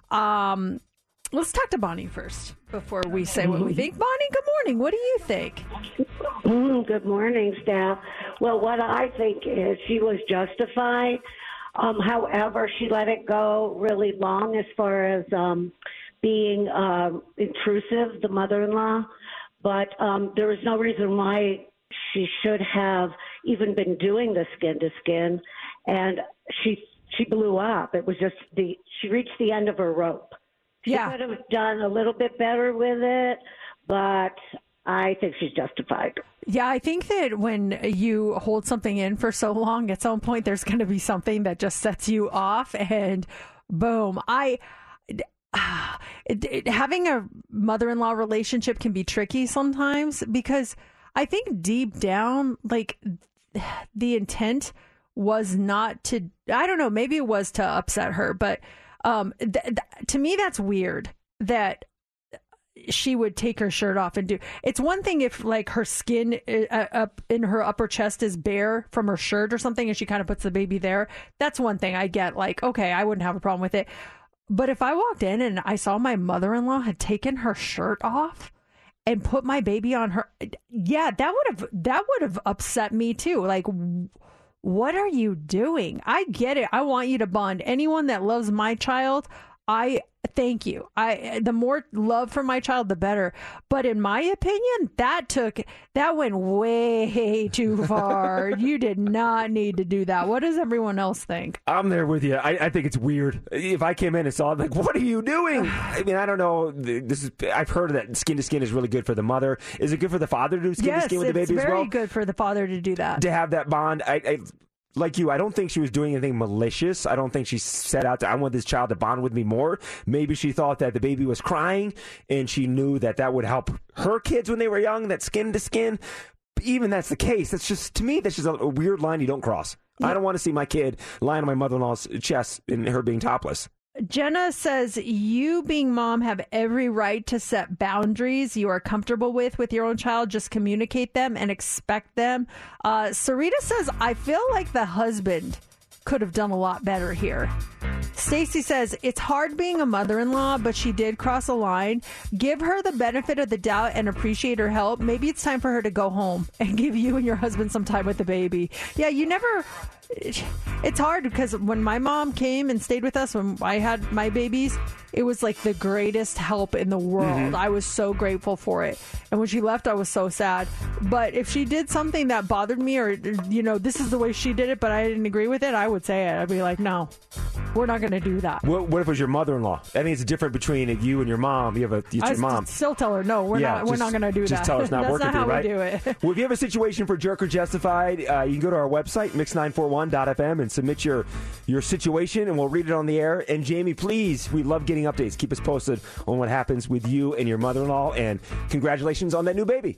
[SPEAKER 9] Um, let's talk to Bonnie first before we say what we think. Bonnie, good morning. What do you think?
[SPEAKER 1] Mm, good morning, staff. Well, what I think is she was justified. Um, however, she let it go really long as far as um, being uh, intrusive, the mother-in-law. But um, there was no reason why she should have even been doing the skin-to-skin. And she she blew up. It was just the she reached the end of her rope. She
[SPEAKER 9] Yeah.
[SPEAKER 1] could have done a little bit better with it, but I think she's justified.
[SPEAKER 9] Yeah, I think that when you hold something in for so long, at some point there's going to be something that just sets you off, and boom. I uh, it, it, having a mother-in-law relationship can be tricky sometimes because I think deep down, like the intent was not to. I don't know. Maybe it was to upset her, but um, th- th- to me, that's weird. That. She would take her shirt off and do. It's one thing if like her skin uh, up in her upper chest is bare from her shirt or something, and she kind of puts the baby there. That's one thing I get. Like, okay, I wouldn't have a problem with it. But if I walked in and I saw my mother-in-law had taken her shirt off and put my baby on her, yeah, that would have that would have upset me too. Like, what are you doing? I get it. I want you to bond. Anyone that loves my child, I thank you. I the more love for my child, the better. But in my opinion, that took that went way too far. You did not need to do that. What does everyone else think?
[SPEAKER 10] I'm there with you. I, I think it's weird. If I came in and saw it, like, what are you doing? I mean, I don't know. This is. I've heard that skin to skin is really good for the mother. Is it good for the father to do skin
[SPEAKER 9] yes,
[SPEAKER 10] to skin with the
[SPEAKER 9] it's
[SPEAKER 10] baby as well?
[SPEAKER 9] very good for the father to do that.
[SPEAKER 10] To have that bond. I. I Like you, I don't think she was doing anything malicious. I don't think she set out to, I want this child to bond with me more. Maybe she thought that the baby was crying and she knew that that would help her kids when they were young, that skin to skin. Even that's the case. That's just, to me, that's just a, a weird line you don't cross. Yeah. I don't want to see my kid lying on my mother-in-law's chest and her being topless.
[SPEAKER 9] Jenna says, you being mom have every right to set boundaries you are comfortable with with your own child. Just communicate them and expect them. Uh, Sarita says, I feel like the husband could have done a lot better here. Stacy says, it's hard being a mother-in-law, but she did cross a line. Give her the benefit of the doubt and appreciate her help. Maybe it's time for her to go home and give you and your husband some time with the baby. Yeah, you never... It's hard because when my mom came and stayed with us when I had my babies, it was like the greatest help in the world. Mm-hmm. I was so grateful for it. And when she left, I was so sad. But if she did something that bothered me or, you know, this is the way she did it, but I didn't agree with it, I would say it. I'd be like, no, we're not going to do that.
[SPEAKER 10] What, what if it was your mother-in-law? I mean, it's different between you and your mom. You have a, it's
[SPEAKER 9] I
[SPEAKER 10] your mom.
[SPEAKER 9] still tell her, no, we're
[SPEAKER 10] yeah,
[SPEAKER 9] not,
[SPEAKER 10] just,
[SPEAKER 9] we're not going to do
[SPEAKER 10] just
[SPEAKER 9] that.
[SPEAKER 10] Just tell her it's not
[SPEAKER 9] That's
[SPEAKER 10] working
[SPEAKER 9] not how
[SPEAKER 10] for you, right?
[SPEAKER 9] we do it.
[SPEAKER 10] Well, if you have a situation for Jerk or Justified, uh, you can go to our website, mix nine four one dot f m, and submit your, your situation, and we'll read it on the air. And Jamie, please, we love getting updates. Keep us posted on what happens with you and your mother-in-law, and congratulations on that new baby.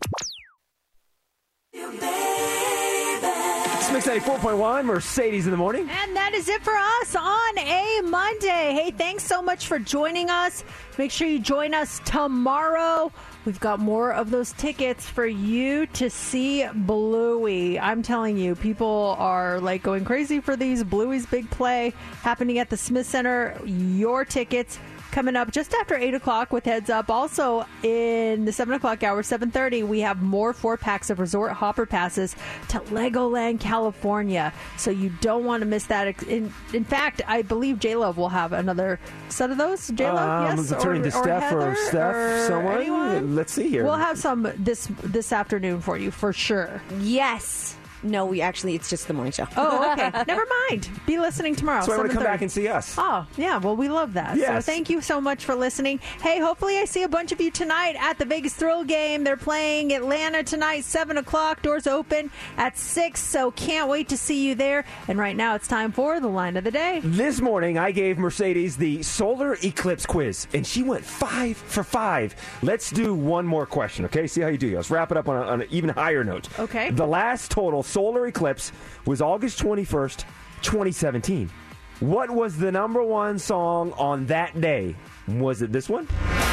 [SPEAKER 10] It's Mix ninety-four point one, Mercedes in the morning.
[SPEAKER 9] And that is it for us on a Monday. Hey, thanks so much for joining us. Make sure you join us tomorrow. We've got more of those tickets for you to see Bluey. I'm telling you, people are like going crazy for these. Bluey's big play happening at the Smith Center. Your tickets coming up just after eight o'clock with Heads Up. Also, in the seven o'clock hour, seven thirty, we have more four-packs of Resort Hopper Passes to Legoland, California. So you don't want to miss that. In, in fact, I believe J-Lo will have another set of those. J-Lo,
[SPEAKER 10] um,
[SPEAKER 9] yes?
[SPEAKER 10] Turning to
[SPEAKER 9] or
[SPEAKER 10] Steph
[SPEAKER 9] Heather,
[SPEAKER 10] or Steph,
[SPEAKER 9] or
[SPEAKER 10] someone?
[SPEAKER 9] Anyone?
[SPEAKER 10] Let's see here.
[SPEAKER 9] We'll have some this this afternoon for you, for sure.
[SPEAKER 13] Yes. No, we actually, it's just the morning show.
[SPEAKER 9] Oh, okay. Never mind. Be listening tomorrow.
[SPEAKER 10] So I want to come
[SPEAKER 9] seven thirty.
[SPEAKER 10] back and see us.
[SPEAKER 9] Oh, yeah. Well, we love that.
[SPEAKER 10] Yes.
[SPEAKER 9] So thank you so much for listening. Hey, hopefully I see a bunch of you tonight at the Vegas Thrill Game. They're playing Atlanta tonight, seven o'clock. Doors open at six, so can't wait to see you there. And right now it's time for the line of the day.
[SPEAKER 10] This morning, I gave Mercedes the solar eclipse quiz, and she went five for five. Let's do one more question, okay? See how you do. Let's wrap it up on, a, on an even higher note.
[SPEAKER 9] Okay.
[SPEAKER 10] The last total solar eclipse was August twenty-first, twenty seventeen. What was the number one song on that day? Was it this one?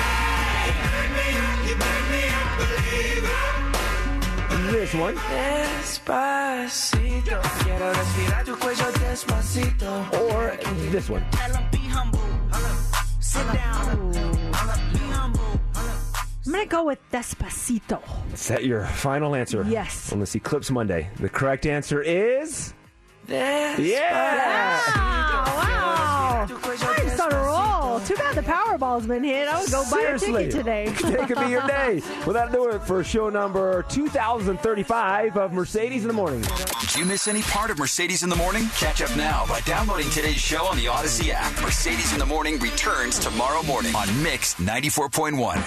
[SPEAKER 10] This one? Or this one?
[SPEAKER 9] I'm going to go with Despacito.
[SPEAKER 10] Is that your final answer?
[SPEAKER 9] Yes.
[SPEAKER 10] On this Eclipse Monday. The correct answer is...
[SPEAKER 9] Despacito.
[SPEAKER 10] Yeah!
[SPEAKER 9] Wow, wow. I'm just on a roll. Too bad the Powerball's been hit. I would go buy a
[SPEAKER 10] Seriously.
[SPEAKER 9] ticket today.
[SPEAKER 10] Today could be your day. Well, that'll do it for show number two thousand thirty-five of Mercedes in the Morning.
[SPEAKER 8] Did you miss any part of Mercedes in the Morning? Catch up now by downloading today's show on the Odyssey app. Mercedes in the Morning returns tomorrow morning on Mix ninety-four point one.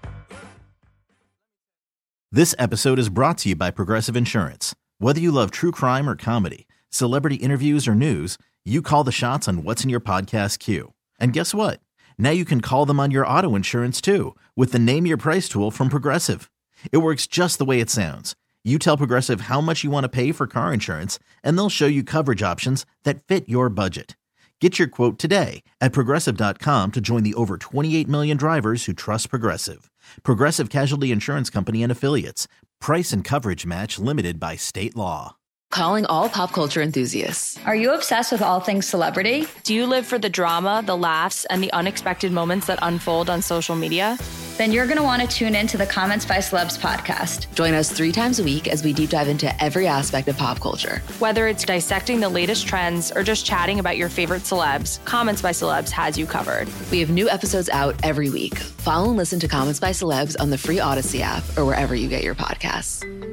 [SPEAKER 3] This episode is brought to you by Progressive Insurance. Whether you love true crime or comedy, celebrity interviews or news, you call the shots on what's in your podcast queue. And guess what? Now you can call them on your auto insurance too with the Name Your Price tool from Progressive. It works just the way it sounds. You tell Progressive how much you want to pay for car insurance, and they'll show you coverage options that fit your budget. Get your quote today at Progressive dot com to join the over twenty-eight million drivers who trust Progressive. Progressive Casualty Insurance Company and Affiliates. Price and coverage match limited by state law.
[SPEAKER 4] Calling all pop culture enthusiasts.
[SPEAKER 5] Are you obsessed with all things celebrity?
[SPEAKER 6] Do you live for the drama, the laughs, and the unexpected moments that unfold on social media?
[SPEAKER 5] Then you're going to want to tune in to the Comments by Celebs podcast.
[SPEAKER 4] Join us three times a week as we deep dive into every aspect of pop culture.
[SPEAKER 6] Whether it's dissecting the latest trends or just chatting about your favorite celebs, Comments by Celebs has you covered.
[SPEAKER 4] We have new episodes out every week. Follow and listen to Comments by Celebs on the free Odyssey app or wherever you get your podcasts.